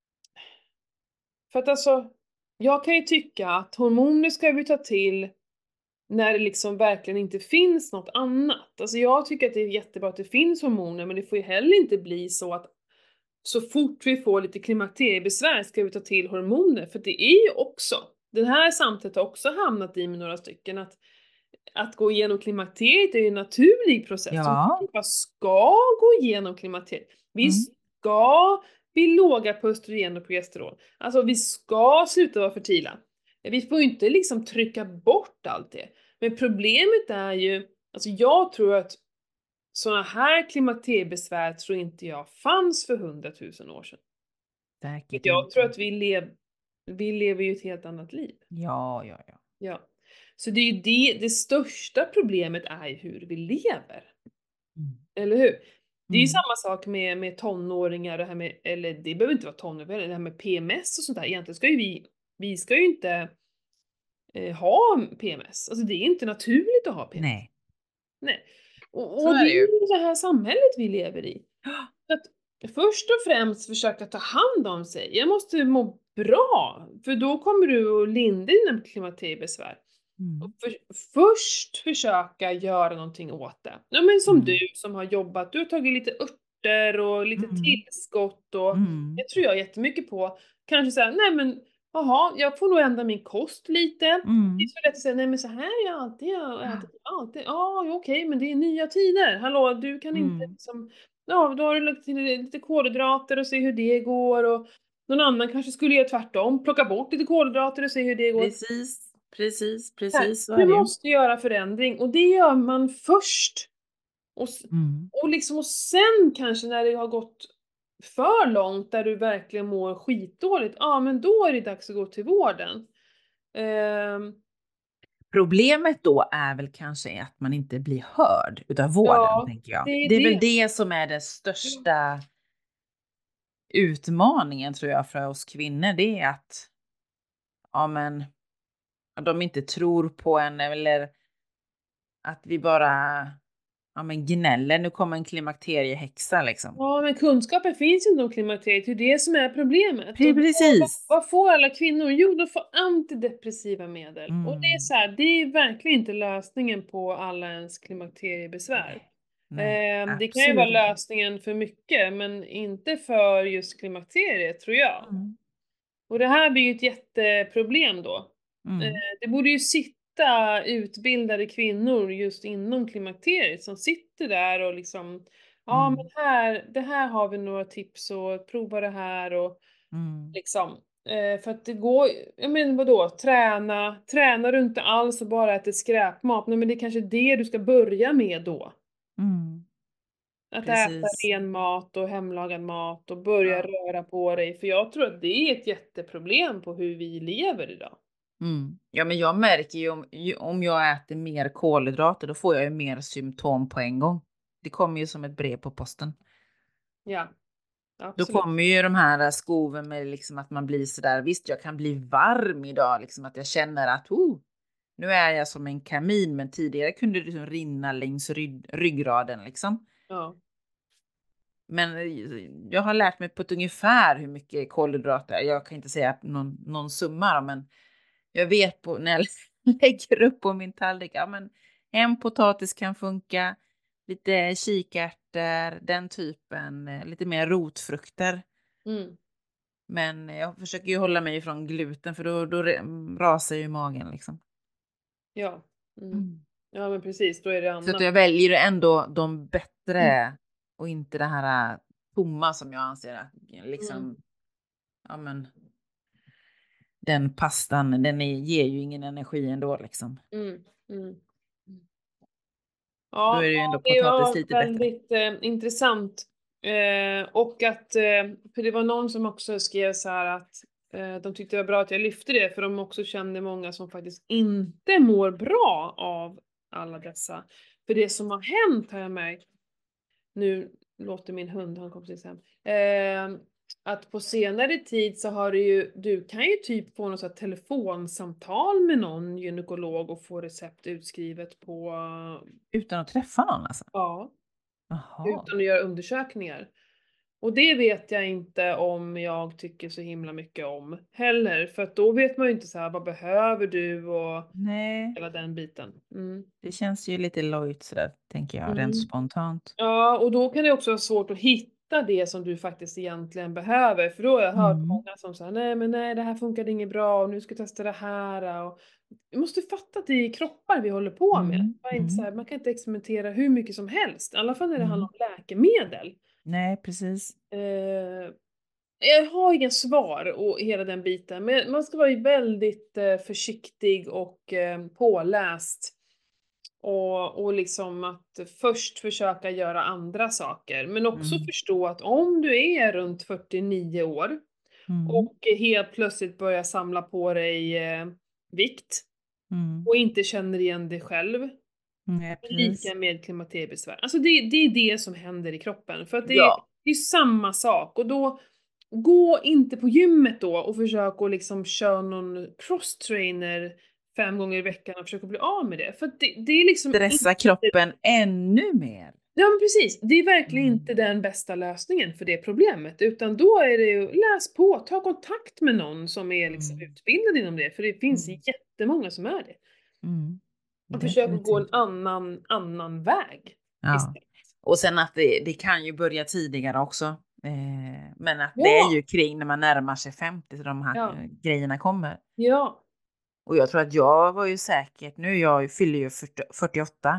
för att alltså, jag kan ju tycka att hormoner ska vi ta till när det liksom verkligen inte finns något annat. Alltså jag tycker att det är jättebra att det finns hormoner, men det får ju heller inte bli så att så fort vi får lite klimakteriebesvär ska vi ta till hormoner. För det är ju också, den här samtalet har också hamnat i med några stycken, att att gå igenom klimakteriet är ju en naturlig process. Som Ja. människa ska gå igenom klimakteriet. Vi Mm. ska bli låga på östrogen och progesteron. Alltså vi ska sluta vara fertila. Vi får ju inte liksom trycka bort allt det. Men problemet är ju, alltså jag tror att såna här klimakteriebesvär tror inte jag fanns för hundratusen år sedan. Säkert Jag tror inte. att vi, lev, vi lever ju ett helt annat liv. Ja, ja, ja. Ja. Så det är ju det, det största problemet är ju hur vi lever. Mm. Eller hur? Det är ju Mm. samma sak med, med tonåringar, det här med, eller det behöver inte vara tonåringar, det här med P M S och sånt där. Egentligen ska ju vi, vi ska ju inte eh, ha P M S. Alltså det är inte naturligt att ha P M S. Nej, Nej. Och, så och är det det ju. är ju det här samhället vi lever i. Så att först och främst försöka ta hand om sig. Jag måste må bra, för då kommer du att lindra dina klimakteriebesvär. Och Mm. för, först försöka göra någonting åt det. Ja men som du Mm. som har jobbat, du har tagit lite örter och lite Mm. tillskott och Mm. det tror jag jättemycket på. Kanske säga, nej men jaha, jag får nog ändra min kost lite. Det är Mm. så lätt att säga, nej men så här har jag alltid jag ätit, alltid. Ja, okej, men det är nya tider. Hallå, du kan inte Mm. liksom, ja då har du lagt till lite kolhydrater och se hur det går, och någon annan kanske skulle göra tvärtom, plocka bort lite kolhydrater och se hur det går. Precis, precis, Här, precis så är du det ju. måste göra förändring och det gör man först. Och, s- Mm. och, liksom, och sen kanske när det har gått för långt där du verkligen mår skitdåligt, ja men då är det dags att gå till vården. Ehm, Problemet då är väl kanske att man inte blir hörd utav vården, ja, tänker jag. det är Det är väl det. det som är den största utmaningen tror jag för oss kvinnor. Det är att ja, men, att de inte tror på en eller att vi bara ja, men gnäller. Nu kommer en klimakteriehäxa liksom. Ja, men kunskapen finns inte om klimakteriet, det är det som är problemet. Pre- Och då, vad, Precis. vad får alla kvinnor? Jo, de får antidepressiva medel. Och det är Mm. så här, det är verkligen inte lösningen på alla ens klimakteriebesvär. Nej, nej, Eh, det kan ju vara absolut inte. lösningen för mycket, men inte för just klimakteriet, tror jag. Mm. Och det här blir ju ett jätteproblem då. Eh, Mm. det borde ju sitta utbildade kvinnor just inom klimakteriet som sitter där och liksom, ja Mm. men här, det här har vi några tips och prova det här och Mm. liksom. Eh, för att det går, jag menar vadå, träna, tränar du inte alls och bara äter skräpmat, nej men det är kanske det du ska börja med då. Mm. Att äta Precis. ren mat och hemlagad mat och börja Ja. röra på dig, för jag tror att det är ett jätteproblem på hur vi lever idag. Mm. Ja, men jag märker ju om, ju om jag äter mer kolhydrater, då får jag ju mer symptom på en gång. Det kommer ju som ett brev på posten. Ja, Då absolut. kommer ju de här skoven med liksom att man blir så där. Visst, jag kan bli varm idag, liksom att jag känner att oh, nu är jag som en kamin, men tidigare kunde det liksom rinna längs rygg, ryggraden liksom. Ja. Men eh, jag har lärt mig på ett ungefär hur mycket kolhydrater. Jag kan inte säga någon, någon summa, men jag vet på, när jag lägger upp på min tallrik, ja men en potatis kan funka, lite kikärtor, den typen, eh, lite mer rotfrukter. Mm. Men jag försöker ju hålla mig ifrån gluten för då, då re- rasar ju magen liksom. Ja. Mm. Mm. Ja men precis, då är det Så att annat. jag väljer ändå de Mm. bättre och inte det här äh, tomma som jag anser att Mm. liksom, ja men den pastan, den är, ger ju ingen energi ändå liksom. Mm, mm. Då är Ja, det ju ändå det potatis var lite bättre. väldigt eh, intressant. Eh, och att, eh, för det var någon som också skrev så här att eh, de tyckte det var bra att jag lyfte det, för de också kände många som faktiskt inte mår bra av alla dessa. För det som har hänt har jag märkt, nu låter min hund, han kom precis hem, eh, att på senare tid så har du ju, du kan ju typ få något sånt här telefonsamtal med någon gynekolog och få recept utskrivet på, Utan att träffa någon alltså? ja, Jaha. utan att göra undersökningar. Och det vet jag inte om jag tycker så himla mycket om heller, för att då vet man ju inte så här, vad behöver du och Nej, hela den biten. Mm. det känns ju lite lojt sådär, tänker jag, rent Mm. spontant. Ja, och då kan det också vara svårt att hitta det som du faktiskt egentligen behöver. För då har jag hört Mm. många som säger, nej men nej det här funkade inget bra och nu ska jag testa det här. Och vi måste fatta att det är kroppar vi håller på med. Mm. Man, är inte så Mm. här, man kan inte experimentera hur mycket som helst. I alla fall när det handlar Mm. om läkemedel. Nej, precis. Eh, jag har inga svar och hela den biten. Men man ska vara väldigt eh, försiktig och eh, påläst. Och, och liksom att först försöka göra andra saker. Men också Mm. förstå att om du är runt fyrtionio år Mm. och helt plötsligt börjar samla på dig eh, vikt Mm. och inte känner igen dig själv, Nej, lika precis. med klimakteriebesvär. Alltså det, det är det som händer i kroppen. För att det är, Ja. det är samma sak. Och då, gå inte på gymmet då och försök att liksom köra någon cross-trainer fem gånger i veckan och försöka bli av med det. För att det, det är liksom inte. Stressa kroppen ännu mer. Ja men precis, det är verkligen Mm. inte den bästa lösningen för det problemet, utan då är det ju läs på, ta kontakt med någon som är liksom Mm. utbildad inom det, för det finns Mm. jättemånga som är det. Mm. Och försök att gå en Definitivt. annan, annan väg Ja. istället. Och sen att det, det kan ju börja tidigare också. Eh, men att det är Ja, ju kring när man närmar sig femtio så de här ja, eh, grejerna kommer. ja. Och jag tror att jag var ju säkert, nu jag fyller ju fyrtio, fyrtioåtta.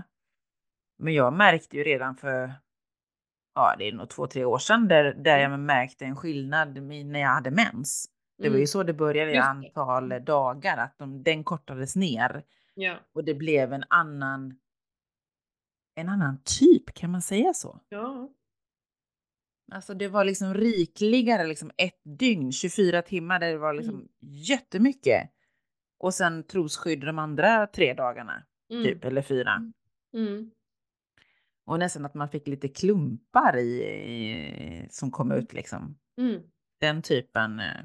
Men jag märkte ju redan för, ja det är nog två, tre år sedan där, där Mm, jag märkte en skillnad med- när jag hade mens. Det var mm, ju så det började i just det. antal Mm, dagar, att de, den kortades ner. ja, Och det blev en annan, en annan typ, kan man säga så? ja. Alltså det var liksom rikligare, liksom ett dygn, tjugofyra timmar där det var Mm, liksom jättemycket. Och sen trosskydd de andra tre dagarna, mm, typ, eller fyra. mm, mm, Och nästan att man fick lite klumpar i, i som kom ut liksom. mm. Den typen. eh.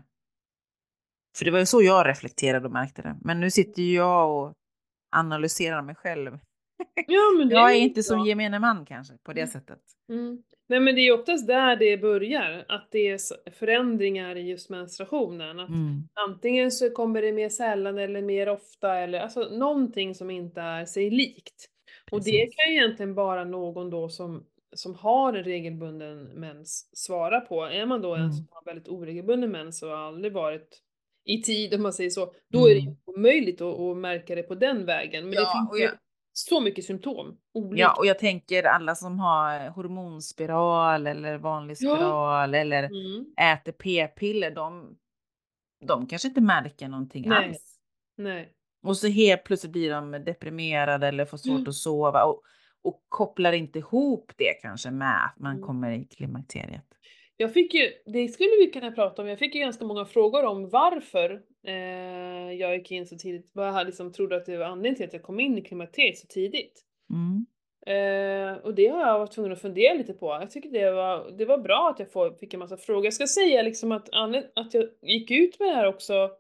För det var ju så jag reflekterade och märkte det. Men nu sitter ju jag och analyserar mig själv. Ja men det Jag är är ju inte som bra. gemene man kanske på det sättet. Mm. Nej men det är ju oftast där det börjar, att det är s- förändringar i just menstruationen. Att Mm, antingen så kommer det mer sällan eller mer ofta, eller alltså någonting som inte är sig likt. Och det precis. kan ju egentligen bara någon då som, som har en regelbunden mens svara på. Är man då en som Mm, har väldigt oregelbunden mens och aldrig varit i tid om man säger så, då är det ju mm. omöjligt att, att märka det på den vägen. Men det Ja, finns och jag, ju så mycket symptom, ja, olika. och jag tänker alla som har hormonspiral eller vanlig Ja. spiral eller Mm. äter p-piller, de, de kanske inte märker någonting Nej, alls. nej. Och så helt plötsligt blir de deprimerade eller får svårt att sova och, och kopplar inte ihop det kanske med att man Mm. kommer i klimakteriet. Jag fick ju, det skulle vi kunna prata om, jag fick ju ganska många frågor om varför eh, jag gick in så tidigt. Vad jag liksom trodde att det var anledningen till att jag kom in i klimakteriet så tidigt. Mm. Eh, och det har jag varit tvungen att fundera lite på. Jag tycker det var, det var bra att jag får, fick en massa frågor. Jag ska säga liksom att, anled- att jag gick ut med det här också,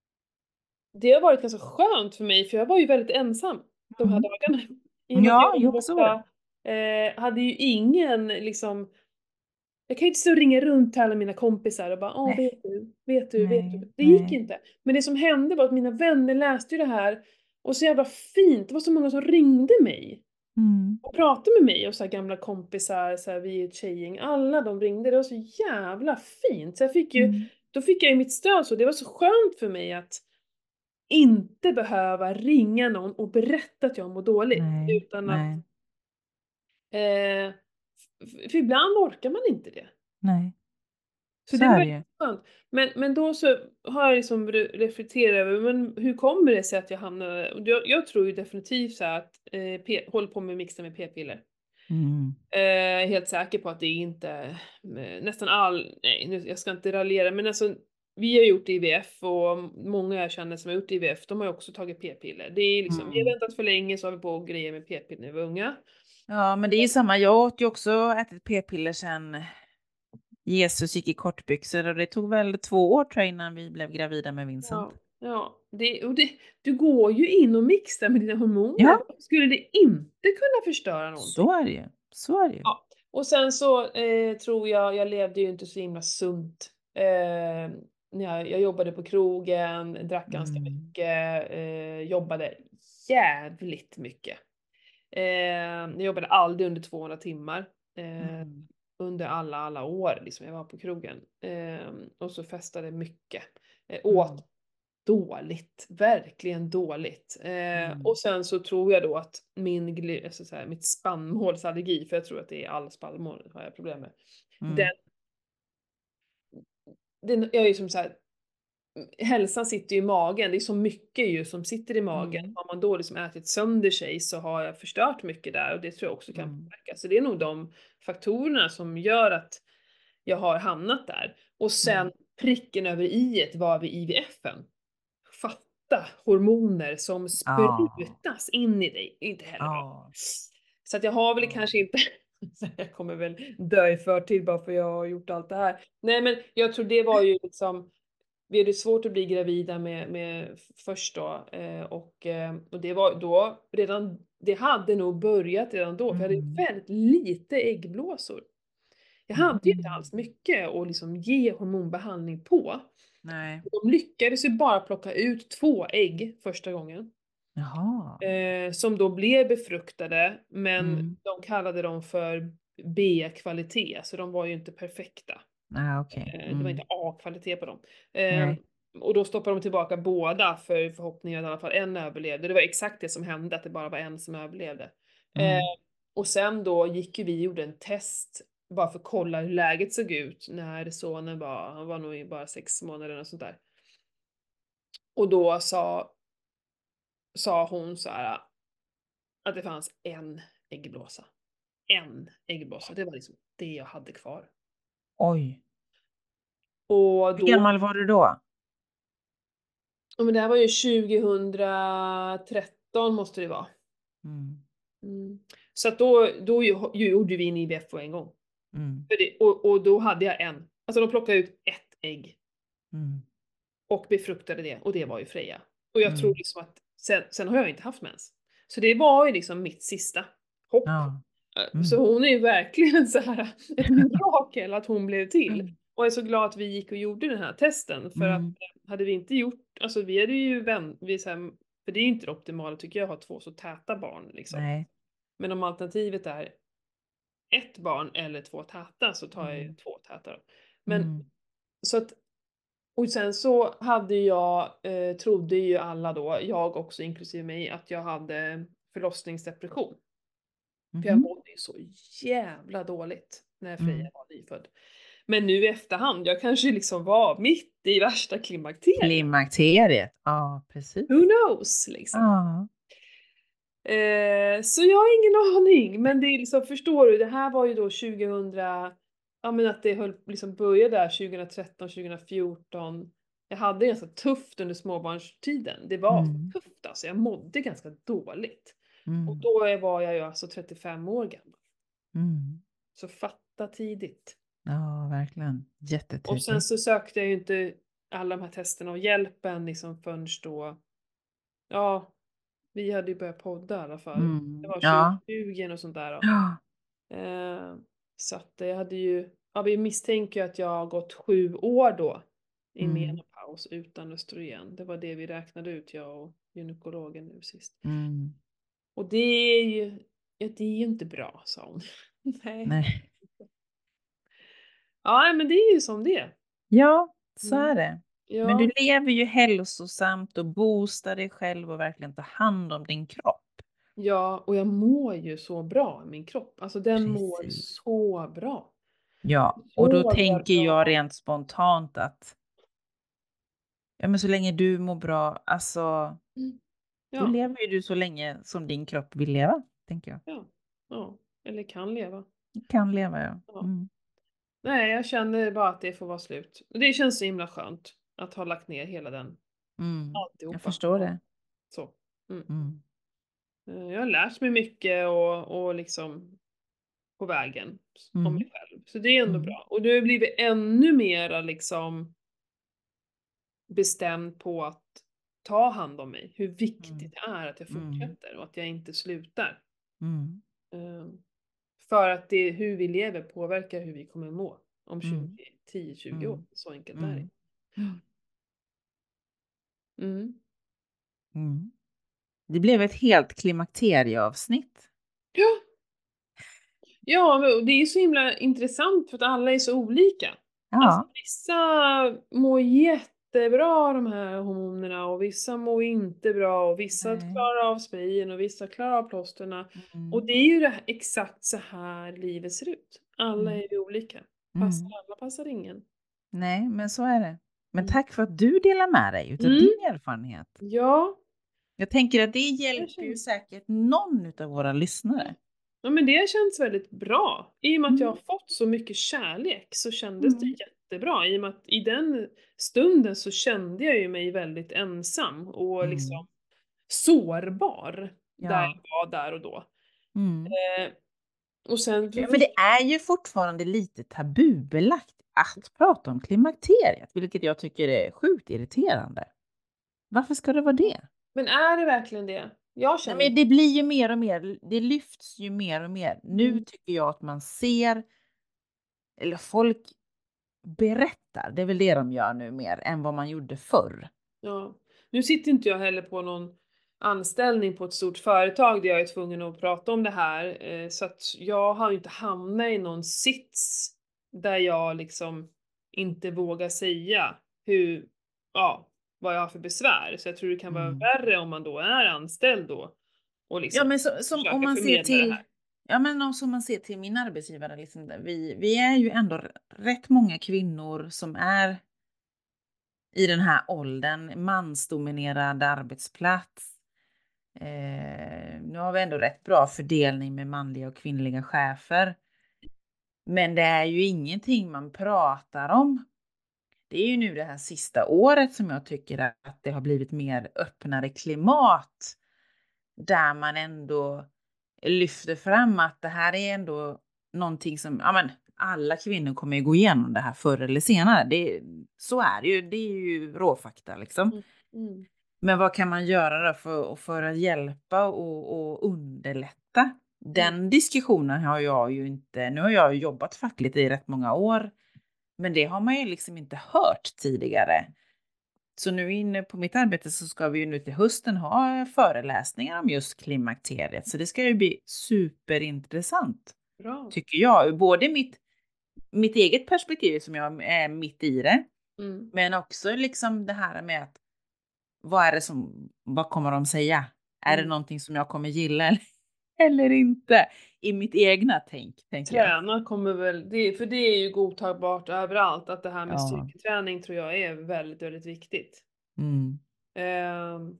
det har varit ganska skönt för mig, för jag var ju väldigt ensam de här Mm. dagarna. I och med att jag Ja, var jag också var det. borta, eh, hade ju ingen liksom. Jag kan ju inte stå och ringa runt till alla mina kompisar och bara åh Nej, vet du, vet du, vet nej, du. Det gick nej. inte. Men det som hände var att mina vänner läste ju det här och så jävla fint. Det var så många som ringde mig Mm. och pratade med mig och så här gamla kompisar, så här, vi är ett tjejgäng. Alla de ringde. Det var så jävla fint. Så jag fick ju, Mm. då fick jag ju mitt stöd, så det var så skönt för mig att inte behöva ringa någon och berätta att jag mår dåligt. Nej, Utan att, nej, eh, f- för ibland orkar man inte det. nej. Så Så det är var det ju. skönt. Men, men då så har jag liksom re reflekterat över, men hur kommer det sig att jag hamnade, och jag, jag tror ju definitivt så här att, eh, p håller på med mixen med p-piller. Mm. Eh, helt säker på att det inte, eh, nästan all, nej nu, jag ska inte raljera, men alltså vi har gjort I V F och många jag känner som har gjort I V F, de har ju också tagit p-piller. Det är liksom, vi har Mm. väntat för länge så har vi på grejer med p-piller när vi var unga. Ja, men det är ju samma. Jag åt ju också ätit p-piller sen Jesus gick i kortbyxor och det tog väl två år tror jag innan vi blev gravida med Vincent. Ja, ja. Det, och det, du går ju in och mixar med dina hormoner. Ja, Skulle det inte kunna förstöra någonting? så är det ju. Så är det ju. Ja. Och sen så eh, tror jag, jag levde ju inte så himla sunt. Eh, när jag, jag jobbade på krogen, drack ganska Mm. mycket, eh, jobbade jävligt mycket. Eh, jag jobbade aldrig under tvåhundra timmar. Eh, Mm. under alla, alla år liksom jag var på krogen. Eh, och så festade mycket. Eh, Mm. åt dåligt, verkligen dåligt. Eh, Mm. och sen så tror jag då att min, gly- alltså så här, mitt spannmålsallergi, för jag tror att det är all spannmål har jag problem med. Den, Mm. den, jag är ju som så här, hälsan sitter ju i magen, det är så mycket ju som sitter i magen. Mm. Har man då liksom ätit sönder sig så har jag förstört mycket där och det tror jag också kan Mm. påverka. Så det är nog de faktorerna som gör att jag har hamnat där. Och sen Mm. pricken över iet var vid I V F:en. Fatta hormoner som Ja. sprutas in i dig, inte heller bra. Ja. Så att jag har väl Ja. kanske inte, jag kommer väl dö i förtid bara för jag har gjort allt det här. Nej men jag tror det var ju liksom, vi hade svårt att bli gravida med, med först då eh, och, eh, och det var då redan, det hade nog börjat redan då för jag hade ju Mm. väldigt lite äggblåsor. Jag hade ju inte Mm. alls mycket att liksom ge hormonbehandling på. Nej. De lyckades ju bara plocka ut två ägg första gången. Jaha. Eh, som då blev befruktade, men Mm. de kallade dem för B-kvalitet, så de var ju inte perfekta. Ah, okej. Eh, det var inte Mm. A-kvalitet på dem. Eh, Nej. och då stoppade de tillbaka båda för förhoppningen att i alla fall en överlevde. Det var exakt det som hände, att det bara var en som överlevde. Eh, Mm. och sen då gick ju vi och gjorde en test bara för att kolla hur läget såg ut när sonen var, han var nog bara sex månader och sånt där. Och då sa, sa hon så här att det fanns en äggblåsa. En äggblåsa, det var liksom det jag hade kvar. Oj. Och Hur då, gammal var du då? ja, men det här var ju tjugohundratretton måste det vara. Mm. Mm. Så att då, då ju- ju gjorde vi en I V F en gång. Mm. För det, och, och då hade jag en. Alltså de plockade ut ett ägg Mm. och befruktade det och det var ju Freja. Och jag tror Mm. liksom att sen, sen har jag inte haft mens. Så det var ju liksom mitt sista hopp. Ja. Eh, Så Mm. hon är ju verkligen så här ett mirakel att hon blev till. Mm. Och jag är så glad att vi gick och gjorde den här testen. För att Mm. eh, hade vi inte gjort, alltså vi hade ju vän, vi så här, för det är ju inte det optimala tycker jag, att ha två så täta barn liksom. Nej. Men om alternativet är ett barn eller två täta så tar jag ju Mm. två täta då. Men Mm. så att, och sen så hade jag, eh, trodde ju alla då, jag också inklusive mig, att jag hade förlossningsdepression. För jag Mhm. mådde ju så jävla dåligt när Freja Mm. var nyfödd. Men nu i efterhand, jag kanske liksom var mitt i värsta klimakteriet. Klimakteriet. Ja, precis. Who knows liksom. Ja. Eh, så jag har ingen aning, men det är liksom, förstår du, det här var ju då tjugohundra, ja men att det höll, liksom började där tjugohundratretton, tjugohundrafjorton. Jag hade det ganska tufft under småbarnstiden. Det var Mm. tufft alltså, jag mådde ganska dåligt. Och Mm. då var jag ju alltså trettiofem år gammal. Mm. Så fatta tidigt. Ja, verkligen. Och sen Jättetidigt. så sökte jag ju inte alla de här testerna och hjälpen liksom förrän då, ja, vi hade ju börjat podda i alla fall. Det Mm. var Ja. tjugohundratjugo och sånt där då. Ja. Eh, så att jag hade ju, ja vi misstänker ju att jag har gått sju år då i Mm. menopaus utan östrogen. Det var det vi räknade ut, jag och gynekologen nu sist. Mm. Och det är ju, ja, det är ju inte bra, sa hon. Nej. Nej. Ja, men det är ju som det är. Ja, så Mm. är det. Men Ja, du lever ju hälsosamt och boostar dig själv och verkligen tar hand om din kropp. ja, och jag mår ju så bra i min kropp. Alltså den mår Precis. så bra. Ja, och då Sover tänker jag bra. rent spontant att ja, men så länge du mår bra, alltså Mm. då Ja, lever ju du så länge som din kropp vill leva, tänker jag. ja, ja. Eller kan leva. Kan leva, ja. Ja. Mm. Nej, jag känner bara att det får vara slut. Det känns så himla skönt att ha lagt ner hela den, Mm. Jag alltihopa. förstår det. Så. Mm. Mm. Eh, Jag har lärt mig mycket och, och liksom på vägen om Mm. mig själv. Så det är ändå Mm. bra. Och du har blivit ännu mera liksom bestämd på att ta hand om mig. Hur viktigt Mm. det är att jag Mm. fortsätter och att jag inte slutar. Mm. Eh, För att det hur vi lever påverkar hur vi kommer må om tjugo, Mm. tio, tjugo år. Mm. Så enkelt är det. Mm. Mm. Mm. Mm. Det blev ett helt klimakterieavsnitt. Ja, ja, men det är så himla intressant för att alla är så olika. Alltså Ja. vissa mår jättebra av de här hormonerna och vissa mår inte bra och vissa Nej. klarar av sprayen och vissa klarar av plåsterna. Och Mm. det är ju det här, exakt så här livet ser ut. Alla Mm. är ju olika. Passar Mm. alla, passar ingen. Nej, men så är det. Men Mm. tack för att du delar med dig utav Mm. din erfarenhet. Ja, Jag tänker att det det hjälper ju känns. säkert någon utav våra lyssnare. Ja men det känns väldigt bra. I och med att jag har Mm. fått så mycket kärlek så kändes det Mm. jättebra. I och med att i den stunden så kände jag ju mig väldigt ensam och liksom Mm. sårbar. Där Ja. jag var där och då. Mm. Eh, och sen Ja, för men först, det är ju fortfarande lite tabubelagt att prata om klimakteriet, vilket jag tycker är sjukt irriterande. Varför ska det vara det? men är det verkligen det? Jag Nej, känner. men det blir ju mer och mer, det lyfts ju mer och mer. Nu Mm, tycker jag att man ser, eller folk berättar, det är väl det de gör nu mer än vad man gjorde förr. ja. Nu sitter inte jag heller på någon anställning på ett stort företag där jag är tvungen att prata om det här. Eh, så att jag har ju inte hamnat i någon sits där jag liksom inte vågar säga hur, ja, vad jag har för besvär. Så jag tror det kan vara Mm. värre om man då är anställd då och Ja, liksom men så, som om försöka man ser förmedla det till, här. ja, men om som man ser till min arbetsgivare, liksom, där vi, vi är ju ändå r- rätt många kvinnor som är i den här åldern, mansdominerad arbetsplats. Eh, nu har vi ändå rätt bra fördelning med manliga och kvinnliga chefer. Men det är ju ingenting man pratar om. Det är ju nu det här sista året som jag tycker att det har blivit mer öppnare klimat. Där man ändå lyfter fram att det här är ändå någonting som, ja men alla kvinnor kommer ju gå igenom det här förr eller senare. Det, så är det ju, det är ju råfakta liksom. Mm. Mm. Men vad kan man göra då för, för att hjälpa och, och underlätta? Mm. Den diskussionen har jag ju inte, nu har jag ju jobbat fackligt i rätt många år, men det har man ju liksom inte hört tidigare. Så nu inne på mitt arbete så ska vi ju nu till hösten ha föreläsningar om just klimakteriet. Så det ska ju bli superintressant, Bra. tycker jag. Både mitt, mitt eget perspektiv som jag är mitt i det, Mm. men också liksom det här med att vad är det som, vad kommer de säga? Är det Mm. någonting som jag kommer gilla eller, eller inte? I mitt egna tänk, tänker jag. Träna kommer väl, det, för det är ju godtagbart överallt att det här med Ja. styrketräning tror jag är väldigt, väldigt viktigt. Mm. Ehm,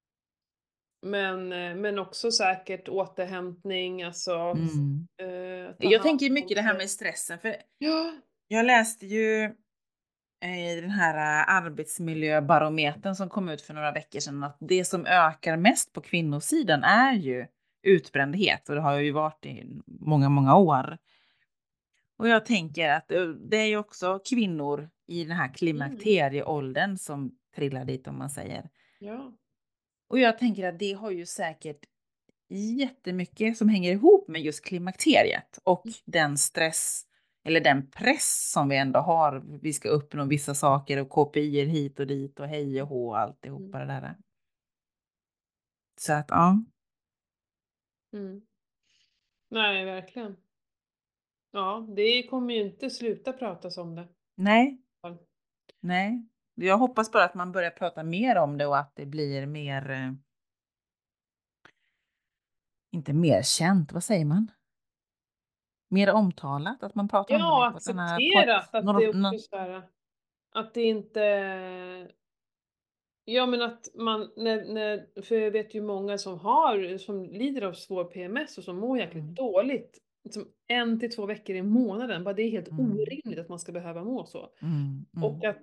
men, eh, men också säkert återhämtning, alltså Mm. eh, ta Jag hand tänker om mycket det här sig. med stressen. För Ja. jag läste ju eh, i den här eh, arbetsmiljöbarometern som kom ut för några veckor sedan att det som ökar mest på kvinnosidan är ju utbrändhet. Och det har ju varit i många, många år. Och jag tänker att eh, det är ju också kvinnor i den här Mm. klimakterieåldern som trillar dit, om man säger. Ja. Och jag tänker att det har ju säkert jättemycket som hänger ihop med just klimakteriet och den stress eller den press som vi ändå har. Vi ska uppnå vissa saker och K P I hit och dit och hej och hå och alltihopa Mm. det där. Så att ja, Mm. Nej, verkligen. Ja, det kommer ju inte sluta pratas om det. nej, nej. Jag hoppas bara att man börjar prata mer om det och att det blir mer, eh, inte mer känt, vad säger man? mer omtalat, att man pratar om det Ja, på ett annat, på ett accepterat att det norm, också är no, så här, att det inte, ja men att man, när, när, för jag vet ju många som har, som lider av svår P M S och som mår jäkligt mm, dåligt, liksom en till två veckor i månaden, bara det är helt mm, orimligt att man ska behöva må så. mm, Och mm, att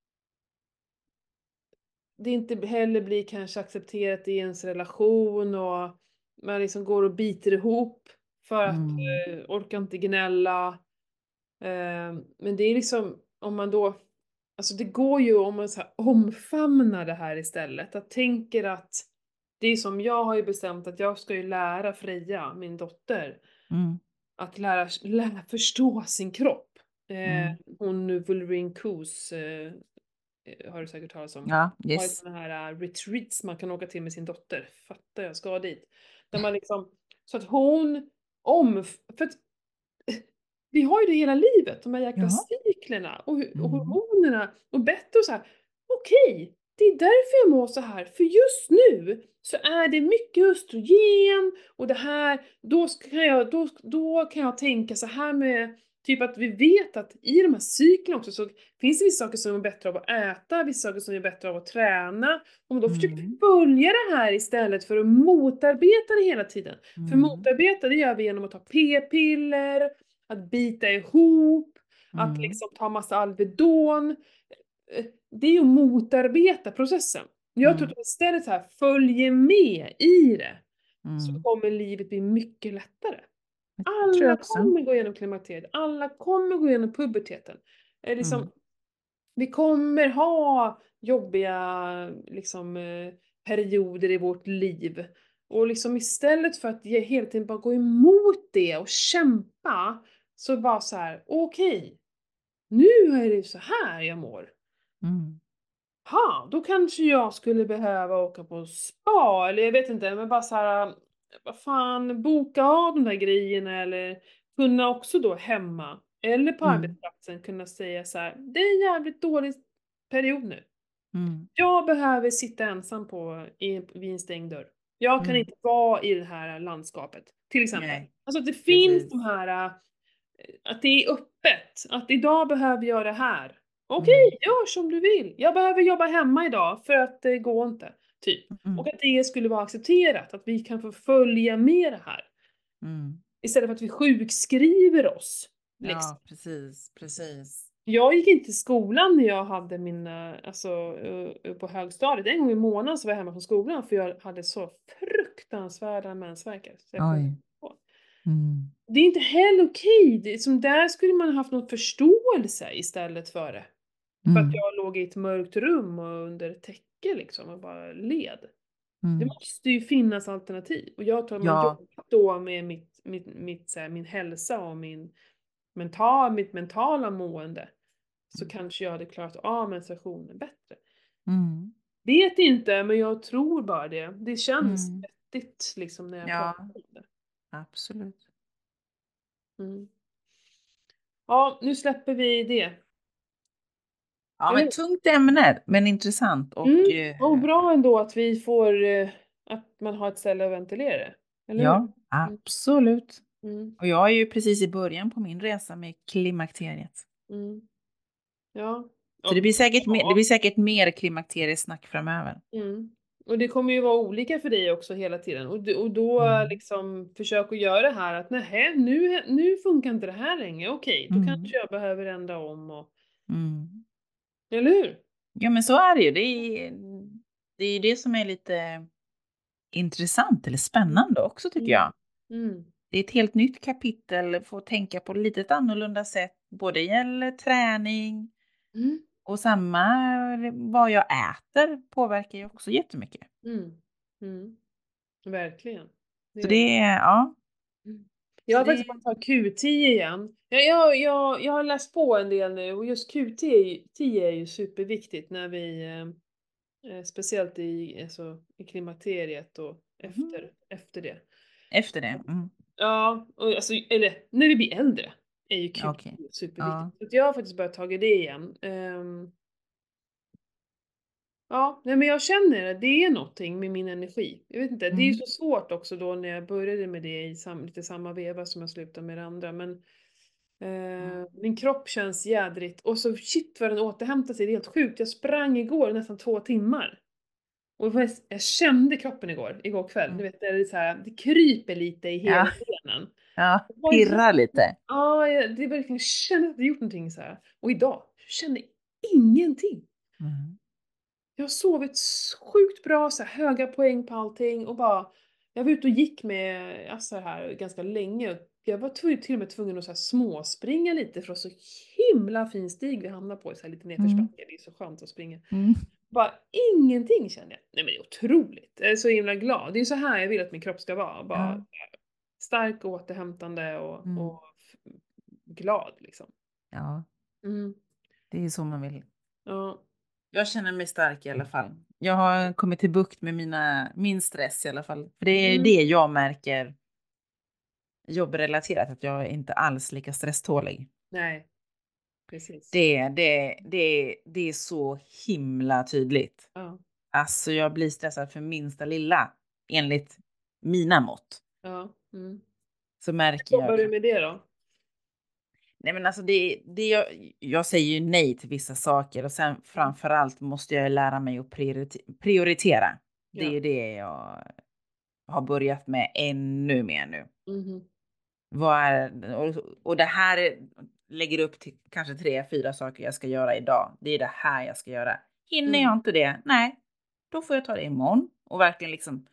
det inte heller blir kanske accepterat i ens relation och man liksom går och biter ihop för att mm, eh, orkar inte gnälla. Eh, men det är liksom, om man då, alltså det går ju om man så här omfamnar det här istället. Att tänker att, det är som jag har ju bestämt att jag ska ju lära Freja, min dotter, mm, att lära, lära förstå sin kropp. Eh, mm. hon Wolverine Coos, eh, eh, har du säkert talat om. Ja, Har ju yes. såna här uh, retreats man kan åka till med sin dotter. Fattar jag, ska dit. Där man liksom, så att hon om, för att vi har ju det hela livet, de här jäkla Ja. cyklerna och, hu- och Mm, hormonerna och bett och så här. Okej, det är därför jag mår så här, för just nu så är det mycket östrogen och det här, då ska- kan jag, då, då kan jag tänka så här med, typ att vi vet att i de här cyklerna också så finns det vissa saker som är bättre av att äta, vissa saker som är bättre av att träna. Om man då försöker mm, följa det här istället för att motarbeta det hela tiden. För mm, motarbeta det gör vi genom att ta p-piller, att bita ihop, att mm, liksom ta massa Alvedon. Eh, Det är ju att motarbeta processen. Jag tror mm, att om istället så här följer med i det, så mm. kommer livet bli mycket lättare. Det tror jag Alla också. kommer gå igenom klimakteriet, alla kommer gå igenom puberteten. Eh, Mm, liksom, vi kommer ha jobbiga liksom, eh, perioder i vårt liv. Och liksom istället för att ge- hela tiden bara gå emot det och kämpa, så bara så här: okej, nu är det så här jag mår. mm, Ha, då kanske jag skulle behöva åka på spa, eller jag vet inte, men bara så här, vad fan, boka av de där grejerna eller kunna också då hemma eller på mm, arbetsplatsen kunna säga så här: det är en jävligt dålig period nu. mm, Jag behöver sitta ensam på, i, vid en stängd dörr. Jag kan mm. inte vara i det här landskapet, till exempel. Nej, Alltså att det finns de precis. här, äh, att det är öppet. Att idag behöver jag det här. Mm, Okej, gör som du vill. Jag behöver jobba hemma idag för att det går inte. Typ. Och mm, att det skulle vara accepterat. Att vi kan få följa med det här. mm. Istället för att vi sjukskriver oss. Liksom. Ja, precis, precis. Jag gick inte till skolan när jag hade mina, alltså eh, på högstadiet. En gång i månaden så var jag hemma från skolan för jag hade så fruktansvärda mensvärkar. Så jag kom Oj. på. Mm, Det är inte heller okej. Det är som där skulle man haft någon förståelse istället för det. För att mm, jag låg i ett mörkt rum och under ett täcke liksom och bara led. Det mm. måste ju finnas alternativ. Och jag tror att man Ja, jobbar då med mitt, mitt, mitt, så här, min hälsa och min mental, mitt mentala mående. Så kanske jag hade klarat av menstruationen bättre. mm, Vet inte, men jag tror bara det. Det känns mm. vettigt liksom när jag Ja, pratar om det. absolut. Mm. Ja, nu släpper vi det. Ja, Eller men hur? tungt ämne, men intressant och Mm. eh, Och bra ändå att vi får, eh, att man har ett ställe att ventilera det. Eller hur? ja, Mm. absolut. Mm. Och jag är ju precis i början på min resa med klimakteriet. Mm. Ja. Så det Ja. blir säkert mer, det Ja. blir säkert mer klimakteriesnack framöver. Mm. Och det kommer ju vara olika för dig också hela tiden. Och, d- och då eh, Mm. liksom försök att göra det här att nej, nu, nu funkar inte det här längre. Okej, då Mm. kanske jag behöver ändra om och, Mm. eller hur? Ja, men så är det ju. Det är, det är ju det som är lite intressant eller Mm. spännande också, tycker Mm. jag. Mm. Det är ett helt nytt kapitel, få tänka på lite ett annorlunda sätt. Både gäller träning Mm. och samma vad jag äter påverkar ju också jättemycket. Mm. Mm. Verkligen. Det Så gör det. det är, ja. Mm. Jag Så har det, faktiskt bara tagit Q tio igen. Jag, jag, jag, jag har läst på en del nu och just Q tio är ju, tio är ju superviktigt när vi, eh, eh, speciellt i, alltså, i klimakteriet och mhm. efter, efter det. Efter det. Mm. Ja, och alltså, eller när vi blir äldre är ju Q Okej. tio superviktigt. Ja. Så att jag har faktiskt börjat ta det igen. Ehm, Ja, nej men jag känner det. Det är någonting med min energi. Jag vet inte, det är ju Mm. så svårt också då när jag började med det i sam, lite samma veva som jag slutade med det andra. Men Mm. eh, min kropp känns jädrigt. Och så shit vad den återhämtar sig, det är helt sjukt. Jag sprang igår nästan två timmar. Och jag jag kände kroppen igår, igår kväll. Du Mm. vet, det är så här, det kryper lite i Ja, hela benen. ja, Det var pirrar jävligt- lite. Ja, jag- det är verkligen, jag känner att det gjort någonting så här. Och idag, jag kände ingenting. Mm. Jag har sovit s- sjukt bra, så här, höga poäng på allting och bara... Jag var ute och gick med Assar här ganska länge. Jag var tv- till och med tvungen att så här småspringa lite för att så himla fin stig vi hamnade på, så här lite Mm. nedförsbacke. Det är så skönt att springa. Mm. Bara ingenting kände jag. Nej men det är otroligt. Jag är så himla glad. Det är så här jag vill att min kropp ska vara. Bara Ja. stark, återhämtande och, Mm. och f- glad liksom. Ja, Mm. det är så man vill. Ja. Jag känner mig stark i alla fall. Jag har kommit till bukt med mina, min stress i alla fall. För det är Mm. det jag märker jobbrelaterat, att jag är inte alls lika stresstålig. Nej, precis. Det, det, det, det är så himla tydligt. Ja. Alltså jag blir stressad för minsta lilla, enligt mina mått. Ja. Mm. Så märker Jobbar du jag. med det då? Nej men alltså det, det jag, jag säger ju nej till vissa saker och sen framförallt måste jag lära mig att priorite- prioritera. Det är Ja. ju det jag har börjat med ännu mer nu. Mhm. Vad är, och, och det här är, lägger upp till kanske tre, fyra saker jag ska göra idag. Det är det här jag ska göra. Hinner Mm. jag inte det? Nej, då får jag ta det imorgon och verkligen liksom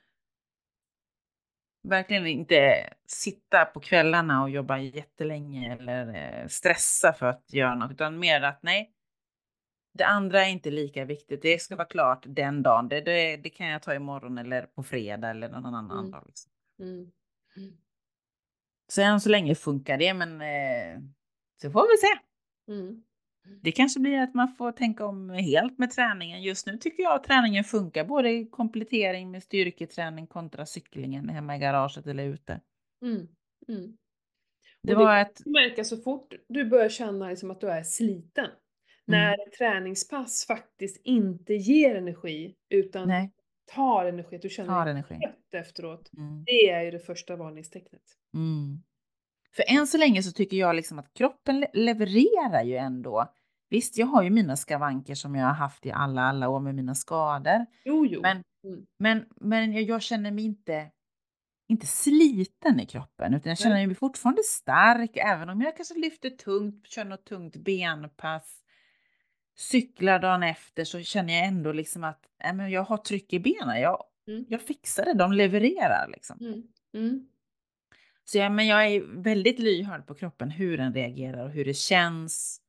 verkligen inte sitta på kvällarna och jobba jättelänge eller eh, stressa för att göra något, utan mer att nej, det andra är inte lika viktigt. Det ska vara klart den dagen. Det, det, det kan jag ta imorgon eller på fredag eller någon annan Mm. dag. Liksom. Mm. Mm. Så än så länge funkar det, men eh, så får vi se. Mm. Det kanske blir att man får tänka om helt med träningen. Just nu tycker jag att träningen funkar, både i komplettering med styrketräning kontra cyklingen hemma i garaget eller ute. Mm. Mm. Det Och det var kan ett... du märka så fort du börjar känna liksom att du är sliten. När Mm, ett träningspass faktiskt inte ger energi utan nej, tar energi, att du känner tar dig energi. trött efteråt. Mm, Det är ju det första varningstecknet. mm. För än så länge så tycker jag liksom att kroppen le- levererar ju ändå. Visst, jag har ju mina skavanker som jag har haft i alla, alla år med mina skador. Jo, jo. Men, Mm. men, men jag, jag känner mig inte, inte sliten i kroppen, utan jag Nej. känner mig fortfarande stark, även om jag kanske lyfter tungt, kör något tungt benpass, cyklar dagen efter, så känner jag ändå liksom att äh, men jag har tryck i benen. Jag, Mm. jag fixar det, de levererar liksom. Mm. Mm. Så ja, men jag är väldigt lyhörd på kroppen, hur den reagerar och hur det känns.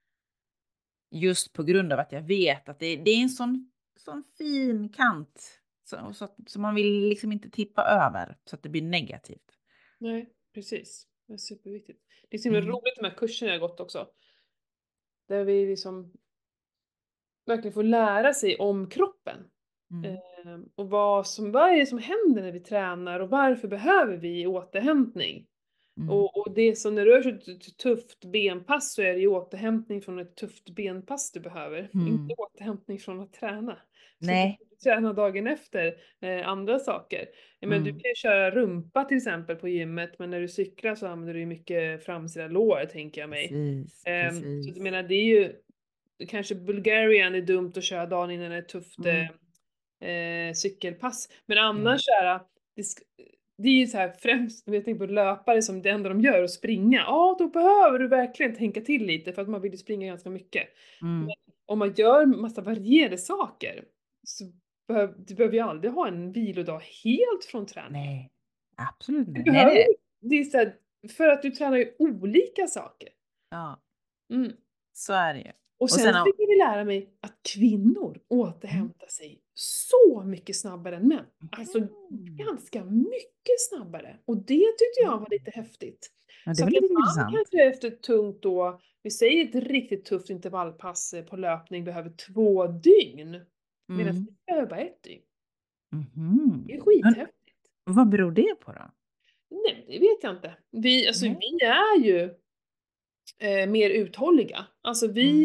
Just på grund av att jag vet att det, det är en sån, sån fin kant. Så, så, att, så man vill liksom inte tippa över så att det blir negativt. Nej, precis. Det är superviktigt. Det är så himla Mm. roligt de här kurserna jag har gått också. Där vi liksom verkligen får lära sig om kroppen. Mm. Ehm, och vad, som, vad är det som händer när vi tränar och varför behöver vi återhämtning? Mm. Och, och det som när du gör ett t- tufft benpass så är det ju återhämtning från ett tufft benpass du behöver. Inte Mm. återhämtning från att träna. Så att du Nej. får träna dagen efter eh, andra saker. Men du Mm. kan ju köra rumpa till exempel på gymmet, men när du cyklar så använder du ju mycket framsida lår tänker jag mig. Precis, Ehm, så precis. jag menar det är ju kanske Bulgarian är dumt att köra dagen innan ett tufft Mm. eh, eh, cykelpass. Men Ja. annars så här, det, sk- det är ju så här främst, jag tänker på löpare som det enda de gör är att springa. Ja, då behöver du verkligen tänka till lite för att man vill ju springa ganska mycket. Men Mm. om man gör massa varierade saker så behöver du behöver ju aldrig ha en vilodag helt från träningen. Nej, absolut Du inte. Nej, behöver nej. ju, det är så här, för att du tränar ju olika saker. Ja, Mm. så är det ju. Och Och sen sen fick har... jag väl lära mig att kvinnor Mm. återhämtar sig så mycket snabbare än män. Alltså Mm. ganska mycket snabbare. Och det tyckte jag var lite häftigt. Ja, det Så var att en lite man intressant. kanske efter ett tungt då, vi säger ett riktigt tufft intervallpass eh, på löpning behöver två dygn. Medan Mm. vi behöver bara ett dygn. Mhm. Det är Men skithäftigt. vad beror det på då? Nej, det vet jag inte. Vi, alltså, Nej. vi är ju eh, mer uthålliga. Alltså vi, Mm.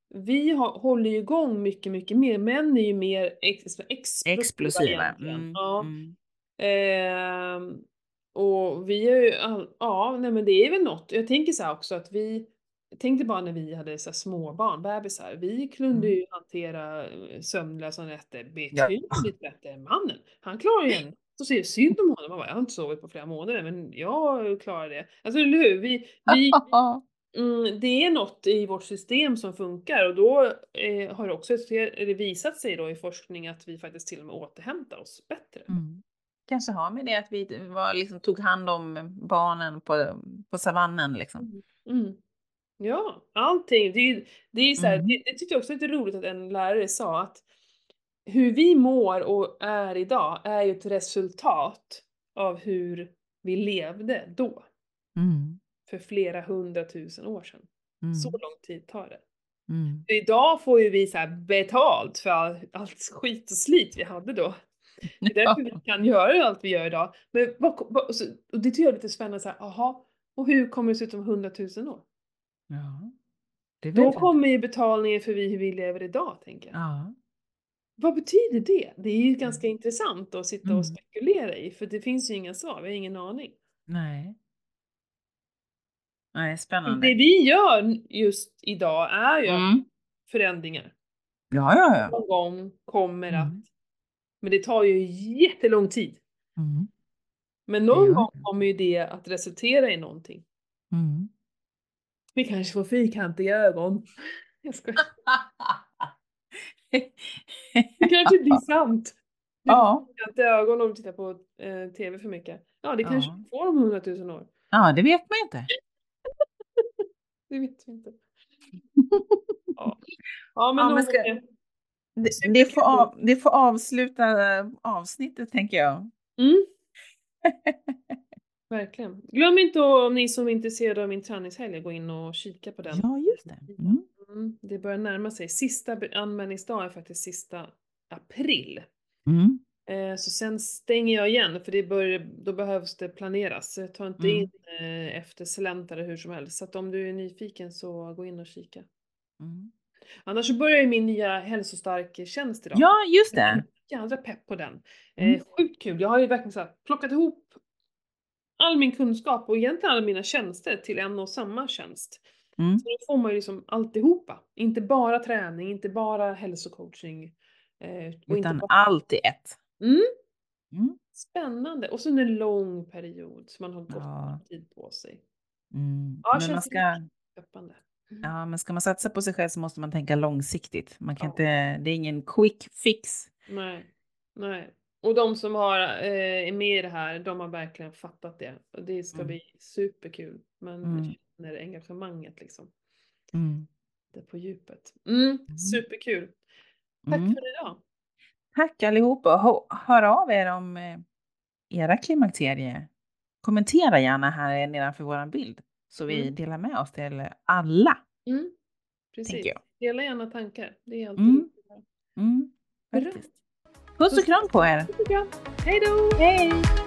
vi har, håller ju igång mycket, mycket mer. Män är ju mer ex, explosiva Explosiva. egentligen. Mm, Ja. mm. Ehm, och vi är ju, all, ja, nej men det är väl något. Jag tänker så här också att vi, jag tänkte bara när vi hade så här småbarn, bebisar, vi kunde Mm. ju hantera eh, sömnlösa nätter Ja. betydligt bättre än mannen. Han klarar ju en, så ser det synd om honom. Man bara, jag har inte sovit på flera månader, men jag klarar det. Alltså eller hur? Vi, vi, mm, det är något i vårt system som funkar och då eh, har det också det visat sig då i forskning att vi faktiskt till och med återhämtar oss bättre. Mm. Kanske har med det att vi var, liksom, tog hand om barnen på, på savannen. Liksom. Mm. Mm. Ja, allting. Det, är- det, är så här, Mm. det, det tyckte jag också är lite roligt att en lärare sa att hur vi mår och är idag är ju ett resultat av hur vi levde då. Mm. För flera hundratusen år sedan. Mm. Så lång tid tar det. Mm. För idag får ju vi så här betalt för all, allt skit och slit vi hade då. Det är därför vi kan göra allt vi gör idag. Men vad, vad, och så- och det tycker jag är lite spännande så här, aha, och hur kommer det se ut om hundratusen år? Ja, det Då vet jag inte. kommer ju betalningen för vi, hur vi lever idag, tänker jag. Ja. Vad betyder det? Det är ju ganska intressant att sitta och Mm. spekulera i, för det finns ju inga svar, vi har ingen aning. Nej. Nej, Det spännande. vi gör just idag är ju Mm. förändringar. Ja, ja, ja. Någon gång kommer att, Mm. men det tar ju jättelång tid. Mm. Men Det någon gör gång det. kommer ju det att resultera i någonting. Mm. Vi kanske får fyrkantiga ögon. Jag skojar. Det kanske inte är sant. Du får Ja. fyrkantiga ögon om du tittar på eh, tv för mycket. Ja, det kanske Ja. vi får om hundratusen år. Ja, det vet man inte. Det vet vi inte. Ja, ja men Ja, nog men ska, om det. det, det, får av, det får avsluta eh, avsnittet, tänker jag. Mm, verkligen. Glöm inte om ni som är intresserade av min träningshelg, gå in och kika på den. Ja, just det. Mm. Mm, det börjar närma sig. Sista be- anmälningsdag är faktiskt sista april. Mm. Eh, så sen stänger jag igen för det börjar, då behövs det planeras. Så jag tar inte Mm. in eh, efter släntare hur som helst. Så att om du är nyfiken så gå in och kika. Mm. Annars så börjar ju min nya hälsostark tjänst idag. Ja, just Jag är det. jädra pepp på den. Mm. Eh, sjukt kul. Jag har ju verkligen så här plockat ihop all min kunskap och egentligen alla mina tjänster till en och samma tjänst. Mm. Så då får man ju liksom alltihopa. Inte bara träning, inte bara hälsocoaching. Eh, och inte Utan bara... allt i ett. Mm, Mm. spännande. Och så en lång period så man har gott Ja. om tid på sig. Mm. Ja, Men känns man ska, köpande. Mm. ja, men ska man satsa på sig själv så måste man tänka långsiktigt. Man kan Ja. inte, det är ingen quick fix. Nej, nej. Och de som har, eh, är med i det här, de har verkligen fattat det. Och det ska Mm. bli superkul. Man Mm. känner engagemanget liksom. Mm. Det på djupet. Mm, Mm. superkul. Tack Mm. för idag. Tack allihopa. Hör, hör av er om eh, era klimakterier. Kommentera gärna här nedanför vår bild. Så vi Mm. delar med oss till alla. Mm, precis. Tänker jag. Dela gärna tankar. Det är alltid Mm. roligt. Mm. Bra. Faktiskt. Puss och kram på er. Puss och kram. Hej då! Hej!